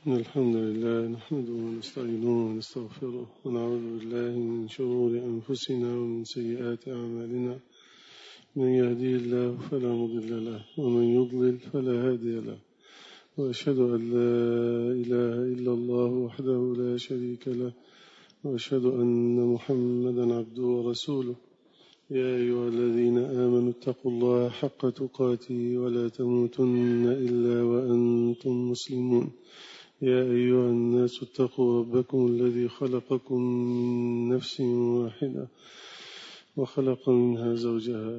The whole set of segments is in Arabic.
إن الحمد لله نحمده ونستعينه ونستغفره ونعوذ بالله من شرور أنفسنا ومن سيئات أعمالنا. من يهديه الله فلا مضل له ومن يضلل فلا هادي له، وأشهد أن لا إله إلا الله وحده لا شريك له، وأشهد أن محمدا عبده ورسوله. يا أيها الذين آمنوا اتقوا الله حق تقاته ولا تموتن إلا وأنتم مسلمون. يا أيها الناس اتقوا ربكم الذي خلقكم من نفس واحدة وخلق منها زوجها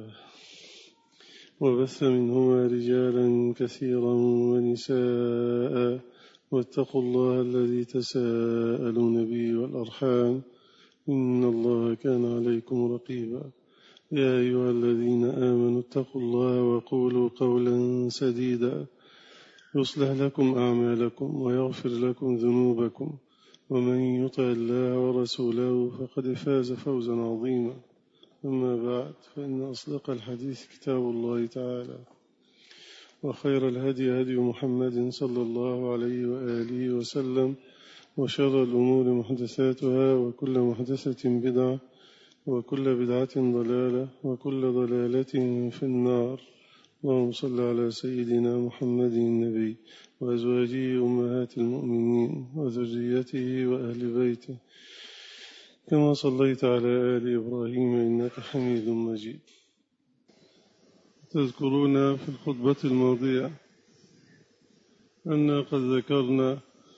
وبث منهما رجالا كثيرا ونساء، واتقوا الله الذي تساءلون به والأرحام إن الله كان عليكم رقيبا. يا أيها الذين آمنوا اتقوا الله وقولوا قولا سديدا يصلح لكم أعمالكم ويغفر لكم ذنوبكم، ومن يطع الله ورسوله فقد فاز فوزا عظيما. أما بعد، فإن أصدق الحديث كتاب الله تعالى، وخير الهدي هدي محمد صلى الله عليه وآله وسلم، وشر الأمور محدثاتها، وكل محدثة بدعة، وكل بدعة ضلالة، وكل ضلالة في النار. اللهم صل على سيدنا محمد النبي وأزواجه أمهات المؤمنين وذريته وأهل بيته كما صليت على آل إبراهيم إنك حميد مجيد. تذكرون في الخطبة الماضية أن قد ذكرنا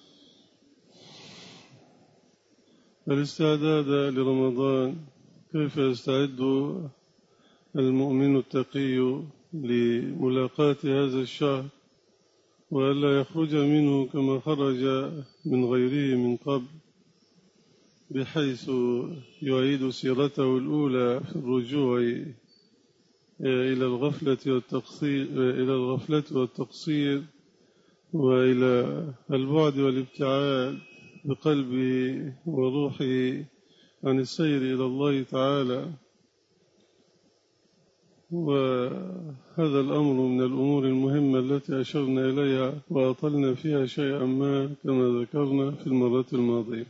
الاستعداد لرمضان، كيف يستعد المؤمن التقي لملاقاة هذا الشهر، وألا يخرج منه كما خرج من غيره من قبل، بحيث يعيد سيرته الأولى في الرجوع إلى الغفلة والتقصير وإلى البعد والابتعاد بقلبه وروحه عن السير إلى الله تعالى. وهذا الأمر من الأمور المهمة التي أشرنا إليها وأطلنا فيها شيئا ما كما ذكرنا في المرة الماضية،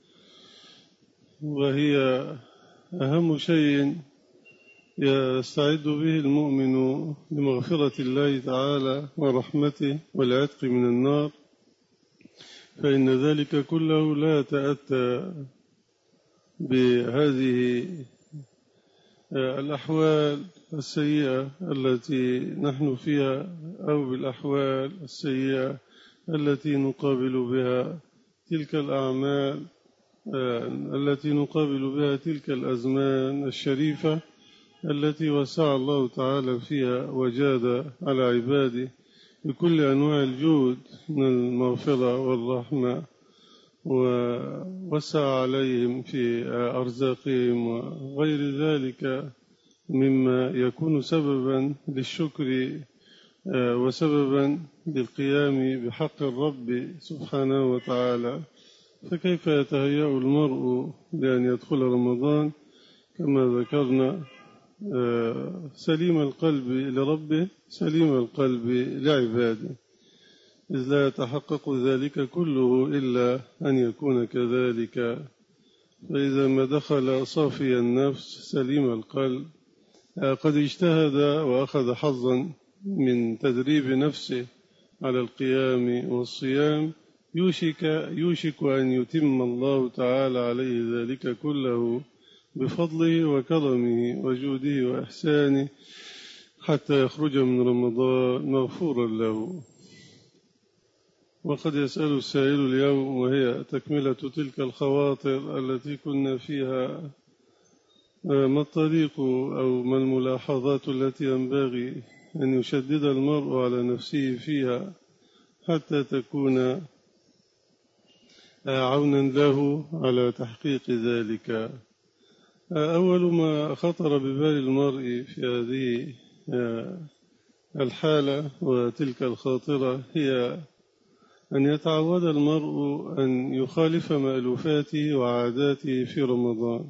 وهي أهم شيء يستعد به المؤمن لمغفرة الله تعالى ورحمته والعتق من النار، فإن ذلك كله لا يتأتى بهذه الأحوال السيئة التي نحن فيها، أو بالأحوال السيئة التي نقابل بها تلك الأعمال، التي نقابل بها تلك الأزمان الشريفة التي وسع الله تعالى فيها وجاد على عباده بكل أنواع الجود من المغفرة والرحمة، ووسع عليهم في أرزاقهم وغير ذلك مما يكون سببا للشكر وسببا للقيام بحق الرب سبحانه وتعالى. فكيف يتهيأ المرء لأن يدخل رمضان كما ذكرنا سليم القلب لربه سليم القلب لعباده، إذ لا يتحقق ذلك كله إلا أن يكون كذلك. فإذا ما دخل صافي النفس سليم القلب قد اجتهد وأخذ حظا من تدريب نفسه على القيام والصيام، يوشك أن يتم الله تعالى عليه ذلك كله بفضله وكرمه وجوده وإحسانه، حتى يخرج من رمضان مغفورا له. وقد يسأل السائل اليوم، وهي تكملة تلك الخواطر التي كنا فيها، ما الطريق أو ما الملاحظات التي ينبغي أن يشدد المرء على نفسه فيها حتى تكون عونا له على تحقيق ذلك. أول ما خطر ببال المرء في هذه الحالة وتلك الخاطرة هي أن يتعود المرء أن يخالف مألوفاته وعاداته في رمضان.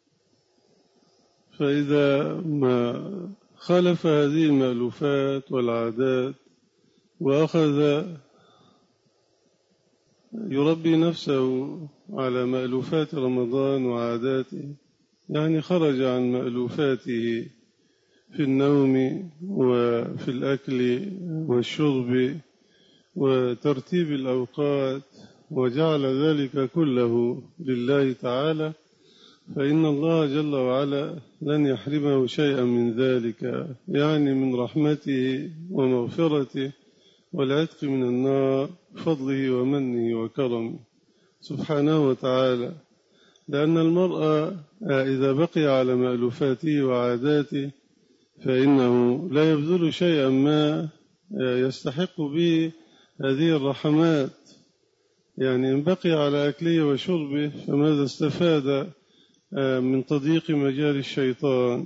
فإذا ما خالف هذه المألوفات والعادات وأخذ يربي نفسه على مألوفات رمضان وعاداته، يعني خرج عن مألوفاته في النوم وفي الأكل والشرب وترتيب الأوقات، وجعل ذلك كله لله تعالى، فإن الله جل وعلا لن يحرمه شيئا من ذلك، يعني من رحمته ومغفرته والعتق من النار، فضله ومنه وكرمه سبحانه وتعالى. لأن المرء إذا بقي على مألوفاته وعاداته فإنه لا يبذل شيئا ما يستحق به هذه الرحمات. يعني إن بقي على أكله وشربه فماذا استفاد من تضييق مجال الشيطان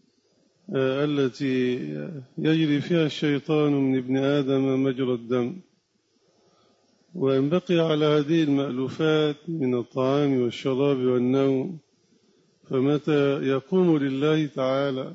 التي يجري فيها الشيطان من ابن آدم مجرى الدم؟ وإن بقي على هذه المألوفات من الطعام والشراب والنوم فمتى يقوم لله تعالى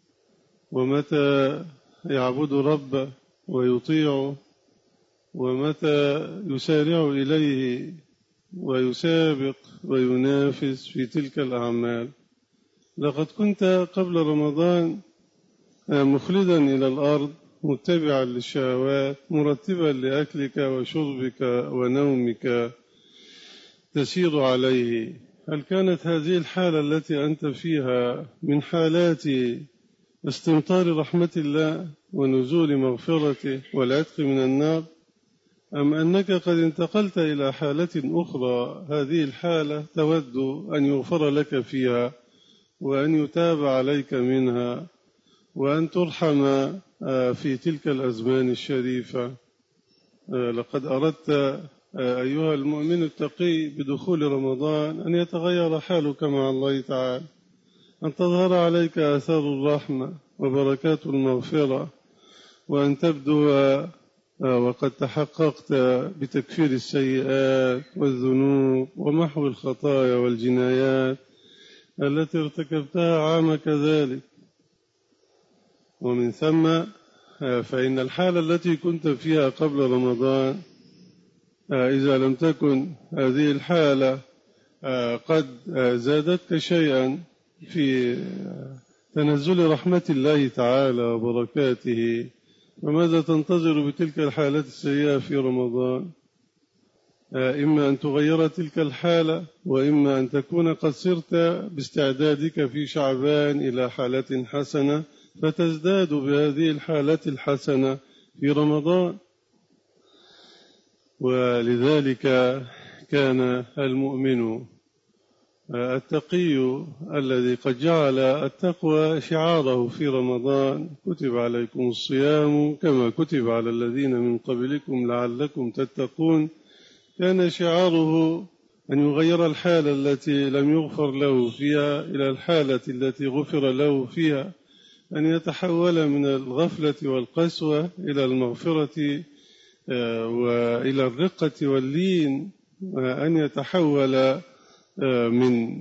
ومتى يعبد ربه ويطيعه ومتى يسارع إليه ويسابق وينافس في تلك الأعمال؟ لقد كنت قبل رمضان مخلدا إلى الأرض متبعا للشهوات مرتبا لأكلك وشربك ونومك تسير عليه. هل كانت هذه الحالة التي أنت فيها من حالات استمطار رحمة الله ونزول مغفرته والعتق من النار، أم أنك قد انتقلت إلى حالة أخرى هذه الحالة تود أن يغفر لك فيها وأن يتاب عليك منها وأن ترحم في تلك الأزمان الشريفة؟ لقد أردت أيها المؤمن التقي بدخول رمضان أن يتغير حالك مع الله تعالى، أن تظهر عليك آثار الرحمة وبركات المغفرة، وأن تبدو وقد تحققت بتكفير السيئات والذنوب ومحو الخطايا والجنايات التي ارتكبتها عامك ذلك. ومن ثم فإن الحالة التي كنت فيها قبل رمضان إذا لم تكن هذه الحالة قد زادتك شيئا في تنزل رحمة الله تعالى وبركاته، فماذا تنتظر بتلك الحالات السيئة في رمضان؟ إما أن تغير تلك الحالة، وإما أن تكون قد صرت باستعدادك في شعبان إلى حالة حسنة فتزداد بهذه الحالات الحسنة في رمضان. ولذلك كان المؤمن التقي الذي قد جعل التقوى شعاره في رمضان: كتب عليكم الصيام كما كتب على الذين من قبلكم لعلكم تتقون، كان شعاره أن يغير الحالة التي لم يغفر له فيها إلى الحالة التي غفر له فيها، أن يتحول من الغفلة والقسوة إلى المغفرة وإلى الرقة واللين، وأن يتحول من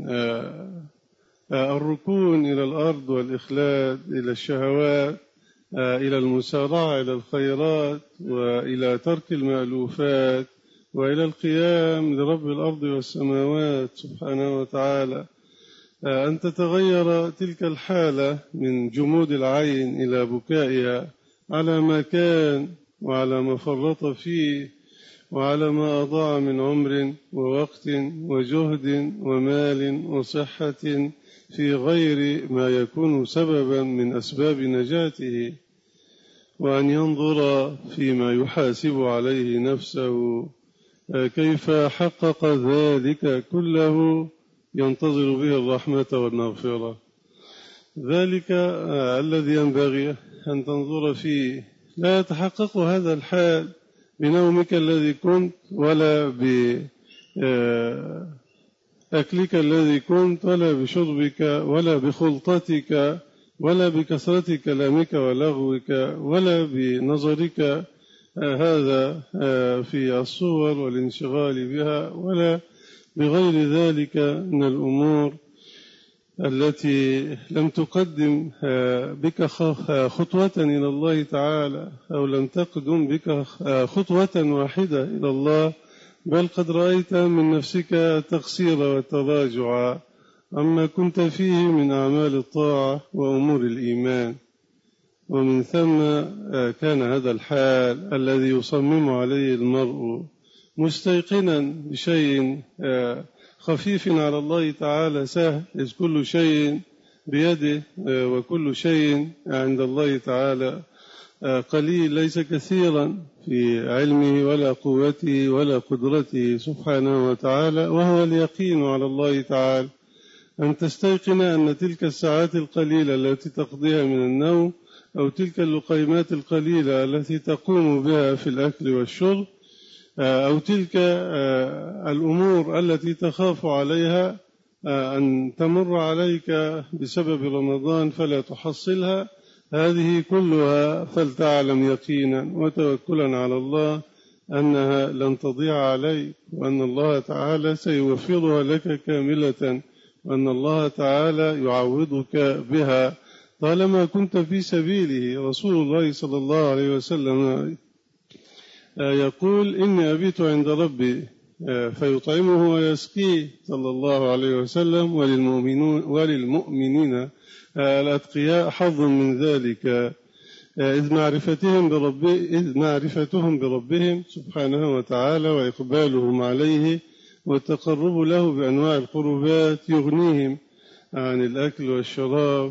الركون إلى الأرض والإخلاد إلى الشهوات، إلى المسارعة إلى الخيرات، وإلى ترك المألوفات، وإلى القيام لرب الأرض والسماوات سبحانه وتعالى. أن تتغير تلك الحالة من جمود العين إلى بكائها على ما كان وعلى ما فرط فيه وعلى ما أضاع من عمر ووقت وجهد ومال وصحة في غير ما يكون سببا من أسباب نجاته، وأن ينظر فيما يحاسب عليه نفسه كيف حقق ذلك كله ينتظر به الرحمة والمغفرة. ذلك الذي ينبغي أن تنظر فيه. لا يتحقق هذا الحال بنومك الذي كنت، ولا بأكلك الذي كنت، ولا بشربك، ولا بخلطتك، ولا بكثرة كلامك ولغوك، ولا بنظرك هذا في الصور والانشغال بها، ولا بغير ذلك من الأمور التي لم تقدم بك خطوة إلى الله تعالى، أو لم تقدم بك خطوة واحدة إلى الله بل قد رأيت من نفسك التقصير والتراجع عما كنت فيه من أعمال الطاعة وأمور الإيمان. ومن ثم كان هذا الحال الذي يصمم عليه المرء مستيقنا بشيء خفيف على الله تعالى سهل، إذ كل شيء بيده وكل شيء عند الله تعالى قليل، ليس كثيرا في علمه ولا قوته ولا قدرته سبحانه وتعالى، وهو اليقين على الله تعالى. أن تستيقن أن تلك الساعات القليلة التي تقضيها من النوم أو تلك اللقيمات القليلة التي تقوم بها في الأكل والشرب أو تلك الأمور التي تخاف عليها أن تمر عليك بسبب رمضان فلا تحصلها، هذه كلها فلتعلم يقينا وتوكلا على الله أنها لن تضيع عليك، وأن الله تعالى سيوفرها لك كاملة، وأن الله تعالى يعوضك بها طالما كنت في سبيله. رسول الله صلى الله عليه وسلم يقول: إني أبيت عند ربي فيطعمه ويسقيه صلى الله عليه وسلم، وللمؤمنين الأتقياء حظ من ذلك، إذ معرفتهم بربهم سبحانه وتعالى وإقبالهم عليه والتقرب له بأنواع القربات يغنيهم عن الأكل والشراب،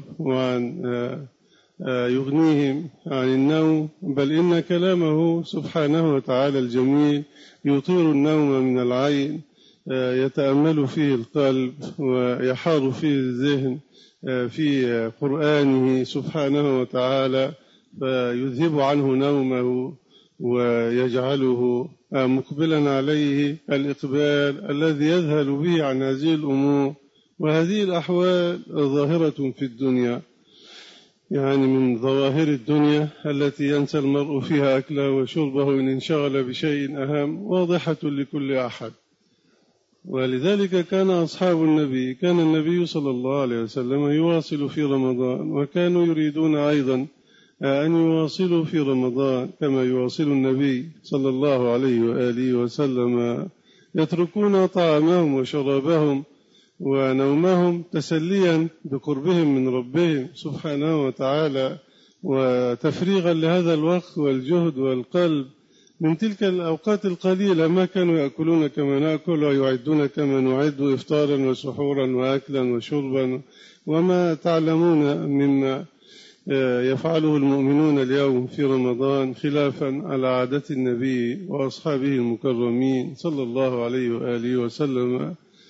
يغنيهم عن النوم، بل إن كلامه سبحانه وتعالى الجميل يطير النوم من العين، يتأمل فيه القلب ويحار فيه الذهن في قرآنه سبحانه وتعالى، فيذهب عنه نومه ويجعله مقبلا عليه الإقبال الذي يذهل به عن هذه الأمور. وهذه الأحوال ظاهرة في الدنيا، يعني من ظواهر الدنيا التي ينسى المرء فيها أكله وشربه إن انشغل بشيء أهم، واضحة لكل أحد. ولذلك كان أصحاب النبي، كان النبي صلى الله عليه وسلم يواصل في رمضان، وكانوا يريدون أيضا أن يواصلوا في رمضان كما يواصل النبي صلى الله عليه وآله وسلم، يتركون طعامهم وشرابهم ونومهم تسليا بقربهم من ربهم سبحانه وتعالى، وتفريغا لهذا الوقت والجهد والقلب من تلك الأوقات القليلة. ما كانوا يأكلون كما نأكل ويعدون كما نعد إفطارا وسحورا وأكلا وشربا، وما تعلمون مما يفعله المؤمنون اليوم في رمضان خلافا على عادة النبي وأصحابه المكرمين صلى الله عليه وآله وسلم.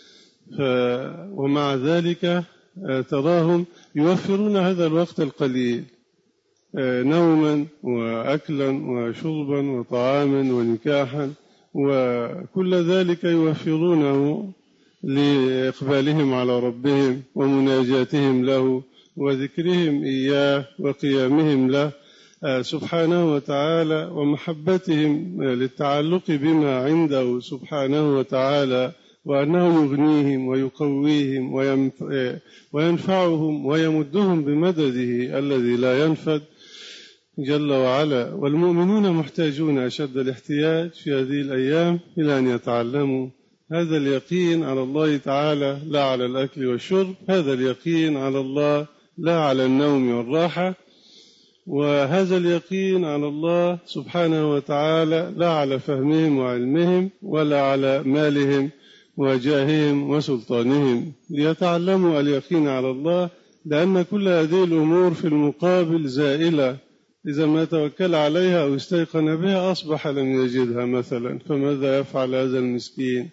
ومع ذلك تراهم يوفرون هذا الوقت القليل نوما وأكلا وشربا وطعاما ونكاحا، وكل ذلك يوفرونه لإقبالهم على ربهم ومناجاتهم له وذكرهم إياه وقيامهم له سبحانه وتعالى، ومحبتهم للتعلق بما عنده سبحانه وتعالى، وأنه يغنيهم ويقويهم وينفعهم ويمدهم بمدده الذي لا ينفد جل وعلا. والمؤمنون محتاجون أشد الاحتياج في هذه الأيام إلى أن يتعلموا هذا اليقين على الله تعالى، لا على الأكل والشرب، هذا اليقين على الله لا على النوم والراحة، وهذا اليقين على الله سبحانه وتعالى لا على فهمهم وعلمهم ولا على مالهم وجاههم وسلطانهم. ليتعلموا اليقين على الله، لأن كل هذه الأمور في المقابل زائلة، إذا ما توكل عليها أو استيقن بها أصبح لم يجدها مثلا، فماذا يفعل هذا المسكين؟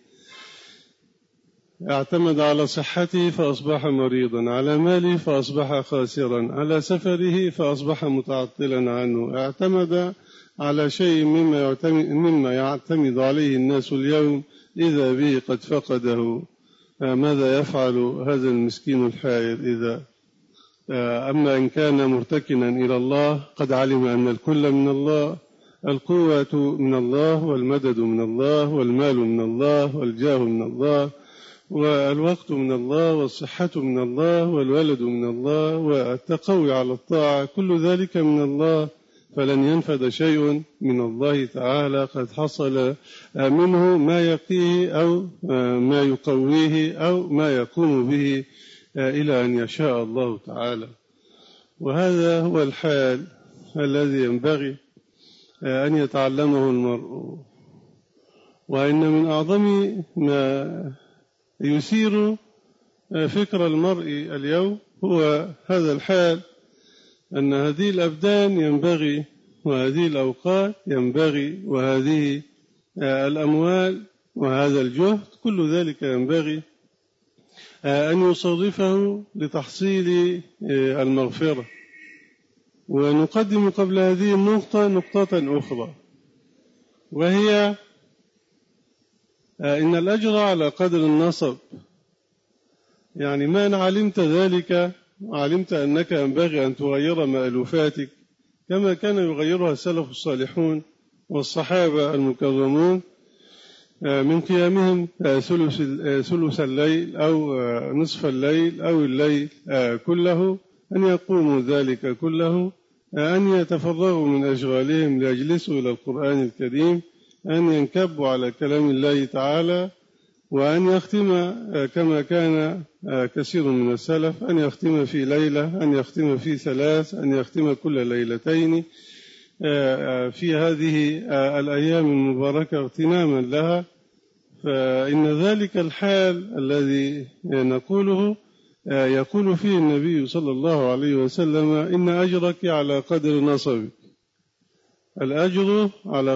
اعتمد على صحته فأصبح مريضا، على ماله فأصبح خاسرا، على سفره فأصبح متعطلا عنه، اعتمد على شيء مما يعتمد عليه الناس اليوم، إذا به قد فقده. ماذا يفعل هذا المسكين الحائر إذا أما إن كان مرتكنا إلى الله قد علم أن الكل من الله، القوة من الله والمدد من الله والمال من الله والجاه من الله والوقت من الله والصحة من الله والولد من الله والتقوي على الطاعة، كل ذلك من الله. فلن ينفد شيء من الله تعالى قد حصل منه ما يقيه أو ما يقويه أو ما يقوم به إلى أن يشاء الله تعالى. وهذا هو الحال الذي ينبغي أن يتعلمه المرء. وإن من أعظم ما يثير فكر المرء اليوم هو هذا الحال، أن هذه الأبدان ينبغي، وهذه الأوقات ينبغي، وهذه الأموال وهذا الجهد كل ذلك ينبغي أن يصرفه لتحصيل المغفرة. ونقدم قبل هذه النقطة نقطة أخرى، وهي إن الأجر على قدر النصب. يعني ما أن علمت ذلك وعلمت أنك ينبغي أن تغير مألوفاتك كما كان يغيرها السلف الصالحون والصحابة المكرمون من قيامهم ثلث الليل أو نصف الليل أو الليل كله، أن يقوموا ذلك كله، أن يتفرغوا من أشغالهم ليجلسوا إلى القرآن الكريم، أن ينكبوا على كلام الله تعالى، وأن يختم كما كان كثير من السلف، أن يختم في ليلة، أن يختم في ثلاث، أن يختم كل ليلتين في هذه الأيام المباركة اغتناما لها. فإن ذلك الحال الذي نقوله يقول فيه النبي صلى الله عليه وسلم: إن أجرك على قدر نصبك. الأجر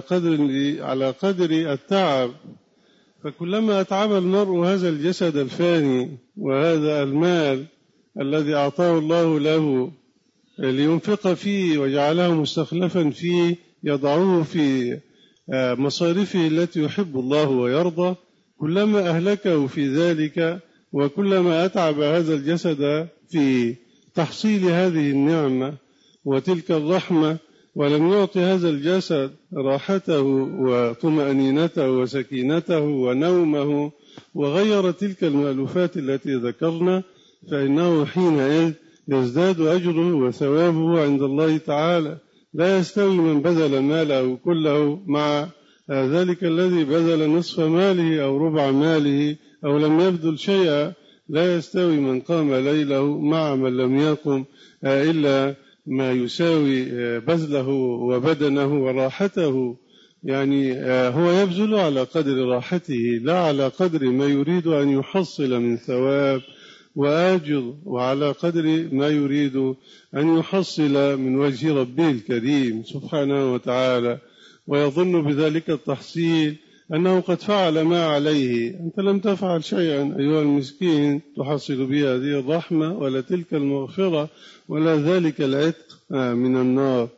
على قدر التعب. فكلما أتعب المرء هذا الجسد الفاني وهذا المال الذي أعطاه الله له لينفق فيه وجعله مستخلفا فيه، يضعه في مصارفه التي يحب الله ويرضى، كلما أهلكه في ذلك وكلما أتعب هذا الجسد في تحصيل هذه النعمة وتلك الرحمة، ولم يعطي هذا الجسد راحته وطمأنينته وسكينته ونومه وغير تلك المألوفات التي ذكرنا، فإنه حينئذ يزداد أجره وثوابه عند الله تعالى. لا يستوي من بذل ماله كله مع ذلك الذي بذل نصف ماله أو ربع ماله أو لم يبذل شيئا. لا يستوي من قام ليله مع من لم يقم إلا ما يساوي بذله وبدنه وراحته. يعني هو يبذل على قدر راحته لا على قدر ما يريد أن يحصل من ثواب وآجر، وعلى قدر ما يريد أن يحصل من وجه ربه الكريم سبحانه وتعالى، ويظن بذلك التحصيل أنه قد فعل ما عليه. أنت لم تفعل شيئا أيها المسكين تحصل به هذه الرحمة ولا تلك المغفرة ولا ذلك العتق من النار.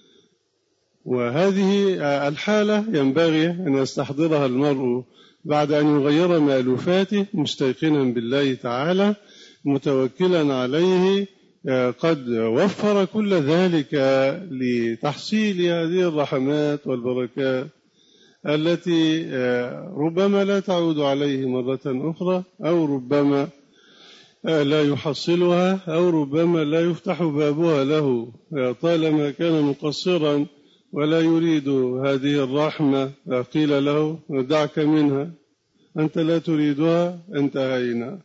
وهذه الحالة ينبغي أن يستحضرها المرء بعد أن يغير مألوفاته، مستيقنا بالله تعالى، متوكلا عليه، قد وفر كل ذلك لتحصيل هذه الرحمات والبركات التي ربما لا تعود عليه مرة أخرى، أو ربما لا يحصلها، أو ربما لا يفتح بابها له طالما كان مقصرا ولا يريد هذه الرحمة. قيل له: دعك منها، أنت لا تريدها، انتهينا.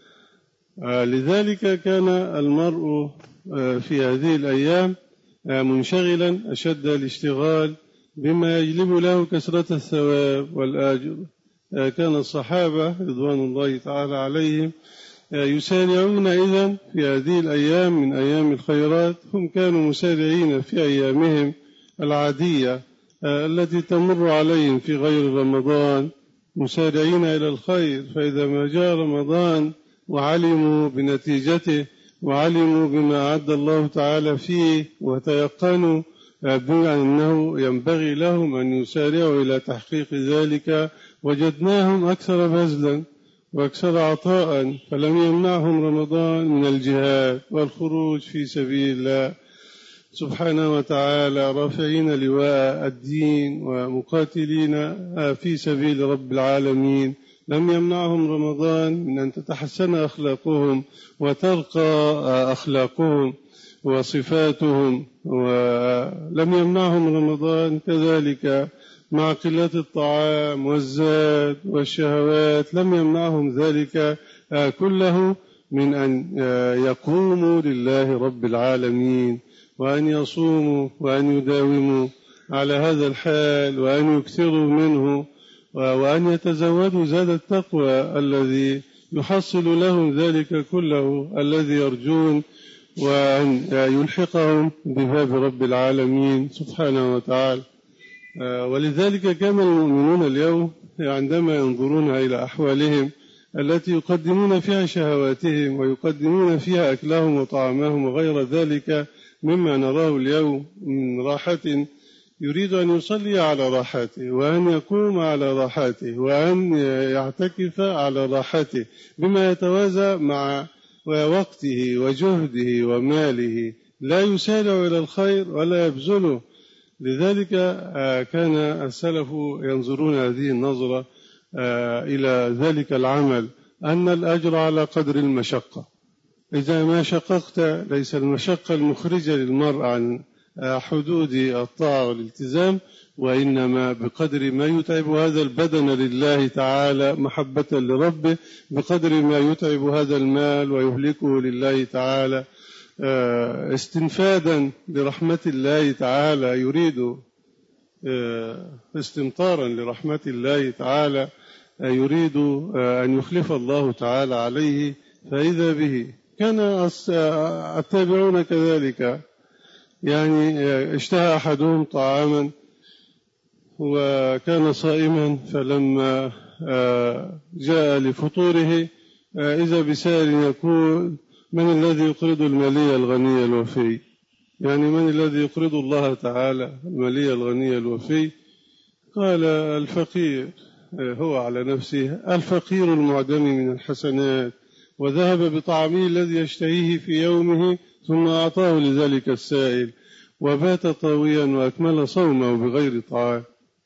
لذلك كان المرء في هذه الأيام منشغلا أشد الاشتغال بما يجلب له كثرة الثواب والآجر. كان الصحابة رضوان الله تعالى عليهم يسارعون إذن في هذه الأيام من أيام الخيرات. هم كانوا مسارعين في أيامهم العادية التي تمر عليهم في غير رمضان، مسارعين إلى الخير. فإذا ما جاء رمضان وعلموا بنتيجته وعلموا بما أعد الله تعالى فيه وتيقنوا بأنه ينبغي لهم أن يسارعوا إلى تحقيق ذلك، وجدناهم أكثر بذلا وأكثر عطاء. فلم يمنعهم رمضان من الجهاد والخروج في سبيل الله سبحانه وتعالى، رافعين لواء الدين ومقاتلين في سبيل رب العالمين. لم يمنعهم رمضان من أن تتحسن أخلاقهم وترقى أخلاقهم وصفاتهم، ولم يمنعهم رمضان كذلك مع قلة الطعام والزاد والشهوات، لم يمنعهم ذلك كله من أن يقوموا لله رب العالمين، وأن يصوموا وأن يداوموا على هذا الحال، وأن يكثروا منه، وأن يتزودوا زاد التقوى الذي يحصل لهم ذلك كله الذي يرجون، وأن يلحقهم بباب رب العالمين سبحانه وتعالى. ولذلك كان المؤمنون اليوم عندما ينظرون إلى أحوالهم التي يقدمون فيها شهواتهم ويقدمون فيها أكلهم وطعامهم وغير ذلك مما نراه اليوم من راحة، يريد أن يصلي على راحته، وأن يقوم على راحته، وأن يعتكف على راحته بما يتوازى مع وقته وجهده وماله، لا يسارع إلى الخير ولا يبذله. لذلك كان السلف ينظرون هذه النظرة إلى ذلك العمل أن الأجر على قدر المشقة. إذا ما شققت ليس المشقة المخرجة للمرء عن حدود الطاعة والالتزام، وإنما بقدر ما يتعب هذا البدن لله تعالى محبة لربه، بقدر ما يتعب هذا المال ويهلكه لله تعالى استنفادا لرحمة الله تعالى، يريد استمطارا لرحمة الله تعالى، يريد أن يخلف الله تعالى عليه، فإذا به. كان التابعون كذلك، يعني اشتهى أحدهم طعاما وكان صائما، فلما جاء لفطوره إذا بسائل يقول: من الذي يقرض الملي الغني الوفي؟ يعني من الذي يقرض الله تعالى الملي الغني الوفي؟ قال: الفقير. هو على نفسه الفقير المعدم من الحسنات، وذهب بطعامه الذي يشتهيه في يومه ثم أعطاه لذلك السائل، وبات طاويا وأكمل صومه بغير طعام.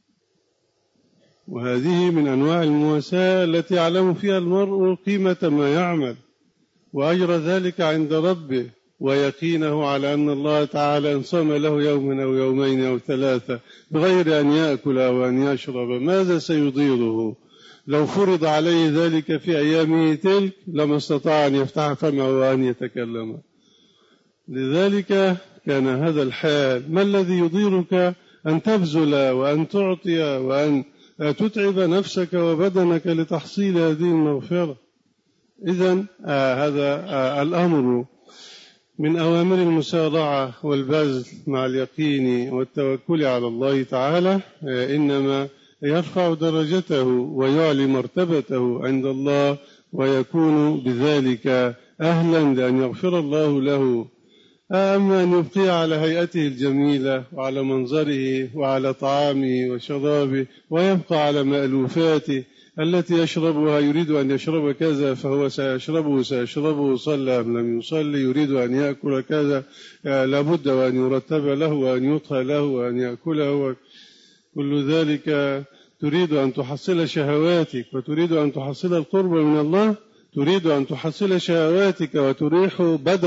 وهذه من أنواع المواساة التي يعلم فيها المرء قيمة ما يعمل وأجر ذلك عند ربه، ويقينه على أن الله تعالى إن صام له يوما أو يومين أو ثلاثة بغير أن يأكل أو أن يشرب ماذا سيضيره؟ لو فرض عليه ذلك في أيامه تلك لما استطاع أن يفتح فمه وأن يتكلم. لذلك كان هذا الحال. ما الذي يضيرك أن تبذل وأن تعطي وأن تتعب نفسك وبدنك لتحصيل هذه المغفرة؟ إذن هذا الأمر من أوامر المسارعة والبذل مع اليقين والتوكل على الله تعالى، إنما يرفع درجته ويعلي مرتبته عند الله، ويكون بذلك أهلا لأن يغفر الله له. أما أن يبقي على هيئته الجميلة وعلى منظره وعلى طعامه وشرابه، ويبقى على مألوفاته التي يشربها، يريد أن يشرب كذا فهو سيشربه صلى أم لم يصلي، يريد أن يأكل كذا لابد وأن يرتب له وأن يطهى له وأن يأكله، كل ذلك تريد أن تحصل شهواتك وتريد أن تحصل القرب من الله، تريد أن تحصل شهواتك وتريح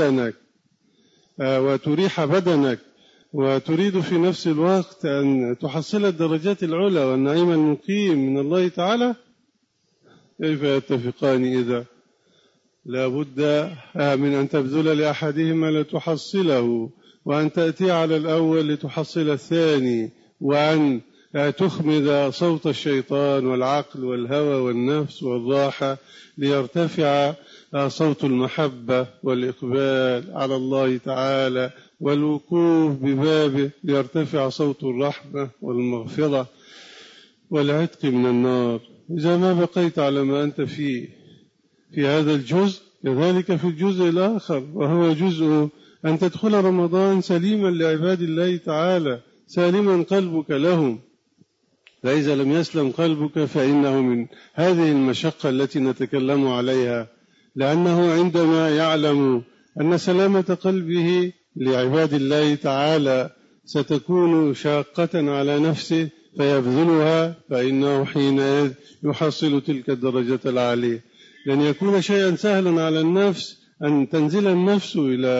بدنك وتريد في نفس الوقت أن تحصل الدرجات العلى والنعيم المقيم من الله تعالى. كيف يتفقان إذا؟ لا بد من أن تبذل لأحدهما لتحصله، وأن تأتي على الأول لتحصل الثاني، وأن تخمد صوت الشيطان والعقل والهوى والنفس والراحة ليرتفع صوت المحبة والإقبال على الله تعالى والوقوف ببابه ليرتفع صوت الرحمة والمغفرة والعتق من النار. إذا ما بقيت على ما أنت فيه في هذا الجزء، كذلك في الجزء الآخر، وهو جزء أن تدخل رمضان سليما لعباد الله تعالى، سالما قلبك لهم. فإذا لم يسلم قلبك فإنه من هذه المشقة التي نتكلم عليها، لأنه عندما يعلم أن سلامة قلبه لعباد الله تعالى ستكون شاقة على نفسه فيبذلها، فإنه حينئذ يحصل تلك الدرجة العالية. لن يكون شيئا سهلا على النفس أن تنزل النفس إلى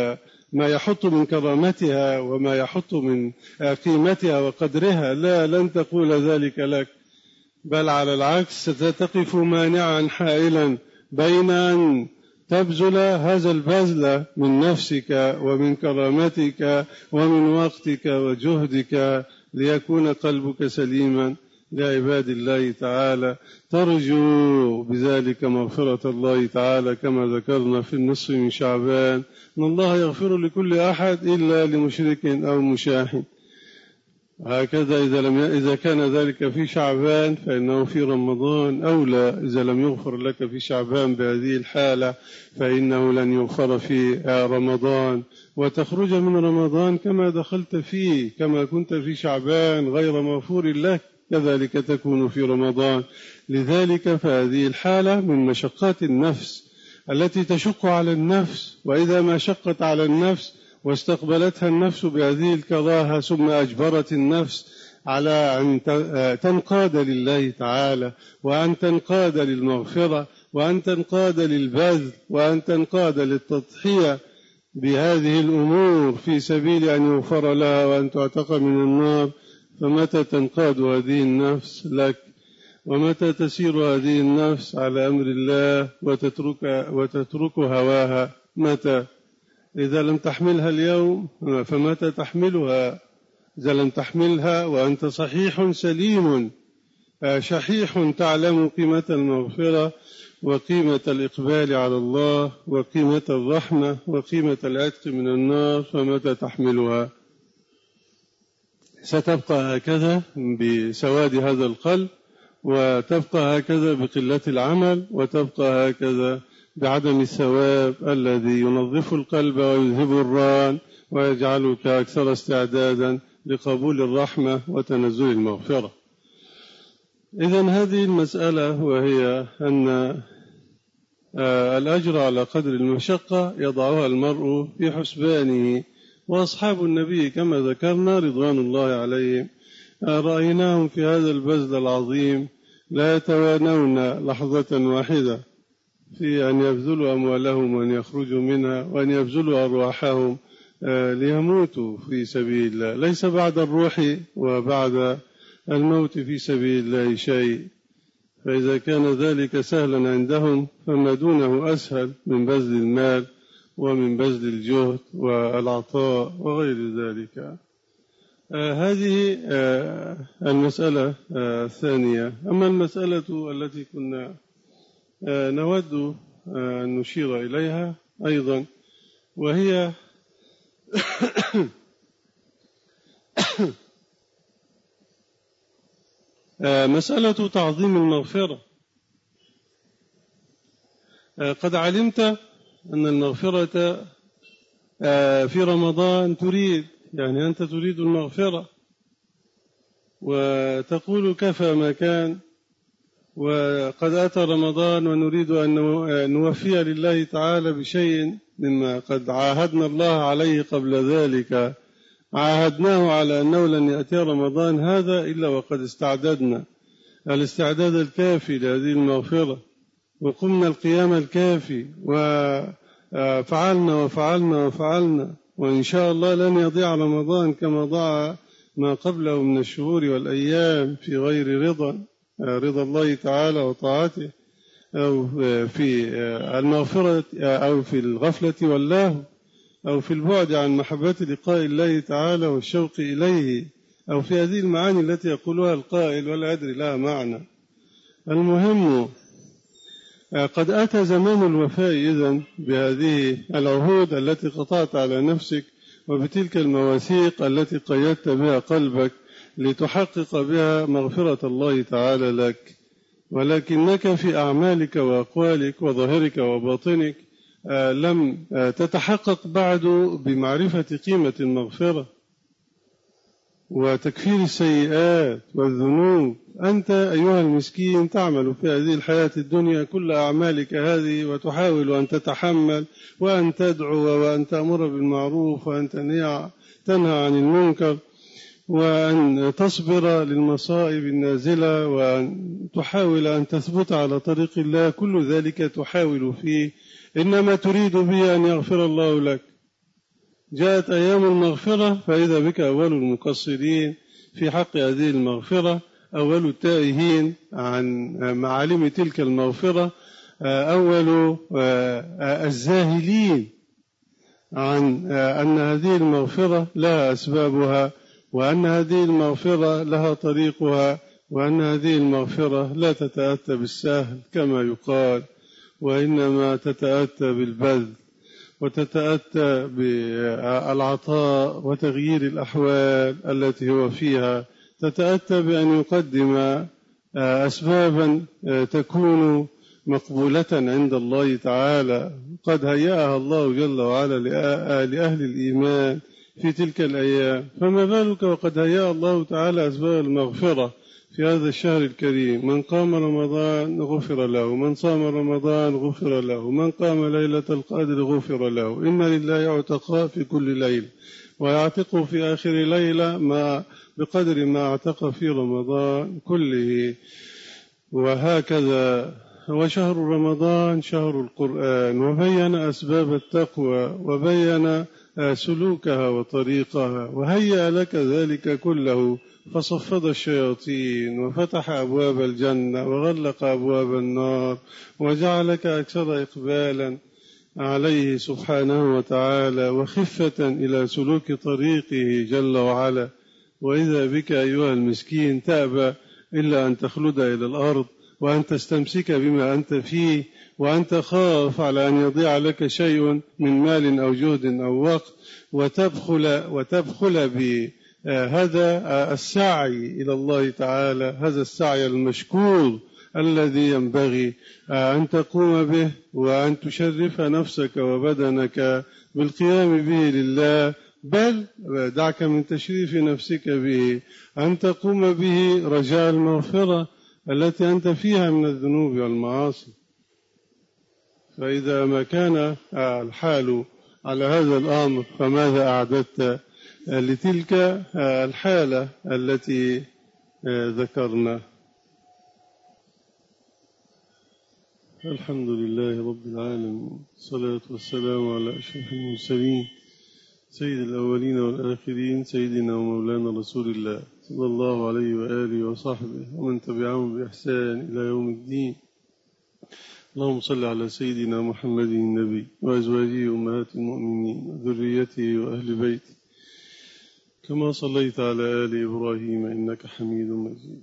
ما يحط من كرامتها وما يحط من قيمتها وقدرها، لا، لن تقول ذلك لك، بل على العكس ستقف مانعا حائلا بين أن تبذل هذا البذل من نفسك ومن كرامتك ومن وقتك وجهدك ليكون قلبك سليما لعباد الله تعالى، ترجو بذلك مغفرة الله تعالى كما ذكرنا في النصف من شعبان أن الله يغفر لكل أحد إلا لمشرك أو مشاحن. هكذا إذا كان ذلك في شعبان فإنه في رمضان أولى، إذا لم يغفر لك في شعبان بهذه الحالة فإنه لن يغفر في رمضان، وتخرج من رمضان كما دخلت فيه، كما كنت في شعبان غير مغفور لك كذلك تكون في رمضان. لذلك فهذه الحالة من مشقات النفس التي تشق على النفس، وإذا ما شقت على النفس واستقبلتها النفس بهذه الكراهة ثم أجبرت النفس على أن تنقاد لله تعالى وأن تنقاد للمغفرة وأن تنقاد للبذل وأن تنقاد للتضحية بهذه الأمور في سبيل أن يغفر لها وأن تعتق من النار، فمتى تنقاد هذه النفس لك؟ ومتى تسير هذه النفس على أمر الله وتترك هواها؟ متى؟ إذا لم تحملها اليوم فمتى تحملها؟ إذا لم تحملها وأنت صحيح سليم شحيح تعلم قيمة المغفرة وقيمة الإقبال على الله وقيمة الرحمة وقيمة العتق من النار، فمتى تحملها؟ ستبقى هكذا بسواد هذا القلب، وتبقى هكذا بقلة العمل، وتبقى هكذا بعدم الثواب الذي ينظف القلب ويذهب الران ويجعلك أكثر استعدادا لقبول الرحمة وتنزل المغفرة. إذن هذه المسألة، وهي أن الأجر على قدر المشقة يضعها المرء في حسبانه، وأصحاب النبي كما ذكرنا رضوان الله عليهم رأيناهم في هذا البذل العظيم لا يتوانون لحظة واحدة في أن يبذلوا أموالهم وأن يخرجوا منها وأن يبذلوا أرواحهم ليموتوا في سبيل الله. ليس بعد الروح وبعد الموت في سبيل الله شيء، فإذا كان ذلك سهلا عندهم فما دونه أسهل من بذل المال ومن بذل الجهد والعطاء وغير ذلك. هذه المسألة الثانية. أما المسألة التي كنا نود أن نشير إليها أيضا، وهي مسألة تعظيم المغفرة. قد علمت أن المغفرة في رمضان تريد، يعني أنت تريد المغفرة وتقول كفى ما كان، وقد أتى رمضان ونريد أن نوفي لله تعالى بشيء مما قد عاهدنا الله عليه قبل ذلك. عاهدناه على أنه لن يأتي رمضان هذا إلا وقد استعددنا الاستعداد الكافي لهذه المغفرة، وقمنا القيام الكافي، وفعلنا وفعلنا وفعلنا، وإن شاء الله لن يضيع رمضان كما ضاع ما قبله من الشهور والأيام في غير رضا الله تعالى وطاعته، أو في المغفرة أو في الغفلة واللهو، أو في البعد عن محبة لقاء الله تعالى والشوق إليه، أو في هذه المعاني التي يقولها القائل ولا أدري لها معنى. المهم قد أتى زمان الوفاء إذن بهذه العهود التي قطعت على نفسك، وبتلك المواثيق التي قيدت بها قلبك لتحقق بها مغفرة الله تعالى لك، ولكنك في أعمالك وأقوالك وظاهرك وباطنك لم تتحقق بعد بمعرفة قيمة المغفرة وتكفير السيئات والذنوب. أنت أيها المسكين تعمل في هذه الحياة الدنيا كل أعمالك هذه، وتحاول أن تتحمل وأن تدعو وأن تأمر بالمعروف وأن تنهى عن المنكر وأن تصبر للمصائب النازلة وأن تحاول أن تثبت على طريق الله. كل ذلك تحاول فيه، إنما تريد به أن يغفر الله لك. جاءت أيام المغفرة فإذا بك أول المقصرين في حق هذه المغفرة، أول التائهين عن معالم تلك المغفرة، أول الزاهلين عن أن هذه المغفرة لها أسبابها، وأن هذه المغفرة لها طريقها، وأن هذه المغفرة لا تتأتى بالسهل كما يقال، وإنما تتأتى بالبذل، وتتأتى بالعطاء وتغيير الأحوال التي هو فيها، تتأتى بأن يقدم أسبابا تكون مقبولة عند الله تعالى قد هيأها الله جل وعلا لأهل الإيمان في تلك الأيام، فما بالك وقد هيأ الله تعالى أسباب المغفرة في هذا الشهر الكريم. من قام رمضان غفر له، من صام رمضان غفر له، من قام ليلة القدر غفر له. إن لله عتقاء في كل ليلة، ويعتق في آخر ليلة ما بقدر ما اعتق في رمضان كله. وهكذا وشهر رمضان شهر القرآن، وبين أسباب التقوى وبين سلوكها وطريقها، وهيأ لك ذلك كله، فصفد الشياطين وفتح أبواب الجنة وغلق أبواب النار، وجعلك أكثر إقبالا عليه سبحانه وتعالى وخفة إلى سلوك طريقه جل وعلا. وإذا بك أيها المسكين تأبى إلا أن تخلد إلى الأرض، وأن تستمسك بما أنت فيه، وأن تخاف على أن يضيع لك شيء من مال أو جهد أو وقت، وتبخل بهذا السعي إلى الله تعالى، هذا السعي المشكور الذي ينبغي أن تقوم به، وأن تشرف نفسك وبدنك بالقيام به لله، بل دعك من تشريف نفسك به أن تقوم به رجاء المغفرة التي أنت فيها من الذنوب والمعاصي. فإذا ما كان الحال على هذا الأمر فماذا أعددت لتلك الحالة التي ذكرنا؟ الحمد لله رب العالمين، الصلاة والسلام على أشرف المرسلين سيد الأولين والآخرين، سيدنا ومولانا رسول الله صلى الله عليه وآله وصحبه ومن تبعهم بإحسان إلى يوم الدين. اللهم صل على سيدنا محمد النبي وأزواجه أمهات المؤمنين وذريته وأهل بيته كما صليت على آل إبراهيم إنك حميد مجيد.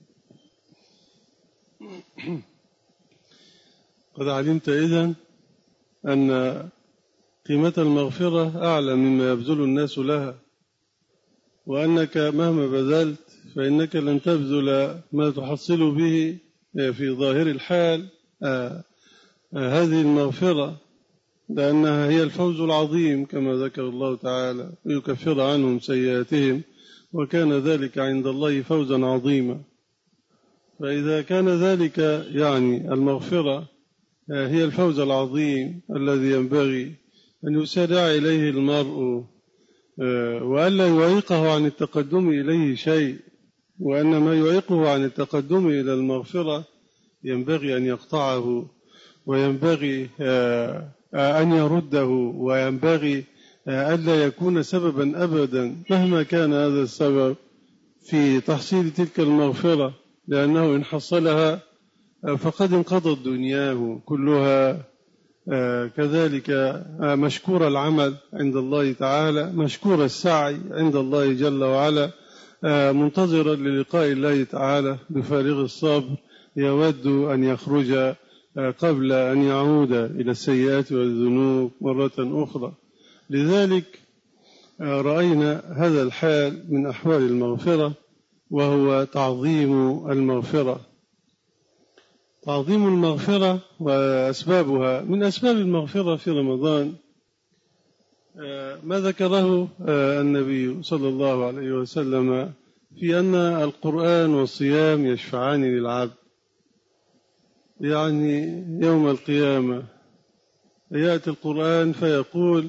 قد علمت إذن أن قيمة المغفرة أعلى مما يبذل الناس لها، وأنك مهما بذلت فإنك لن تبذل ما تحصل به في ظاهر الحال هذه المغفرة، لأنها هي الفوز العظيم كما ذكر الله تعالى، ويكفر عنهم سيئاتهم وكان ذلك عند الله فوزا عظيما. فإذا كان ذلك يعني المغفرة هي الفوز العظيم الذي ينبغي أن يسارع إليه المرء، وألا يعيقه عن التقدم إليه شيء، وأن ما يعيقه عن التقدم إلى المغفرة ينبغي أن يقطعه، وينبغي أن يرده، وينبغي ألا يكون سببا أبدا مهما كان هذا السبب في تحصيل تلك المغفرة، لأنه إن حصلها فقد انقضت دنياه كلها. كذلك مشكور العمل عند الله تعالى، مشكور السعي عند الله جل وعلا، منتظرا للقاء الله تعالى بفارغ الصبر، يود أن يخرج قبل أن يعود إلى السيئات والذنوب مرة أخرى. لذلك رأينا هذا الحال من أحوال المغفرة، وهو تعظيم المغفرة. تعظيم المغفرة وأسبابها. من أسباب المغفرة في رمضان ما ذكره النبي صلى الله عليه وسلم في أن القرآن والصيام يشفعان للعبد، يعني يوم القيامة يأتي القرآن فيقول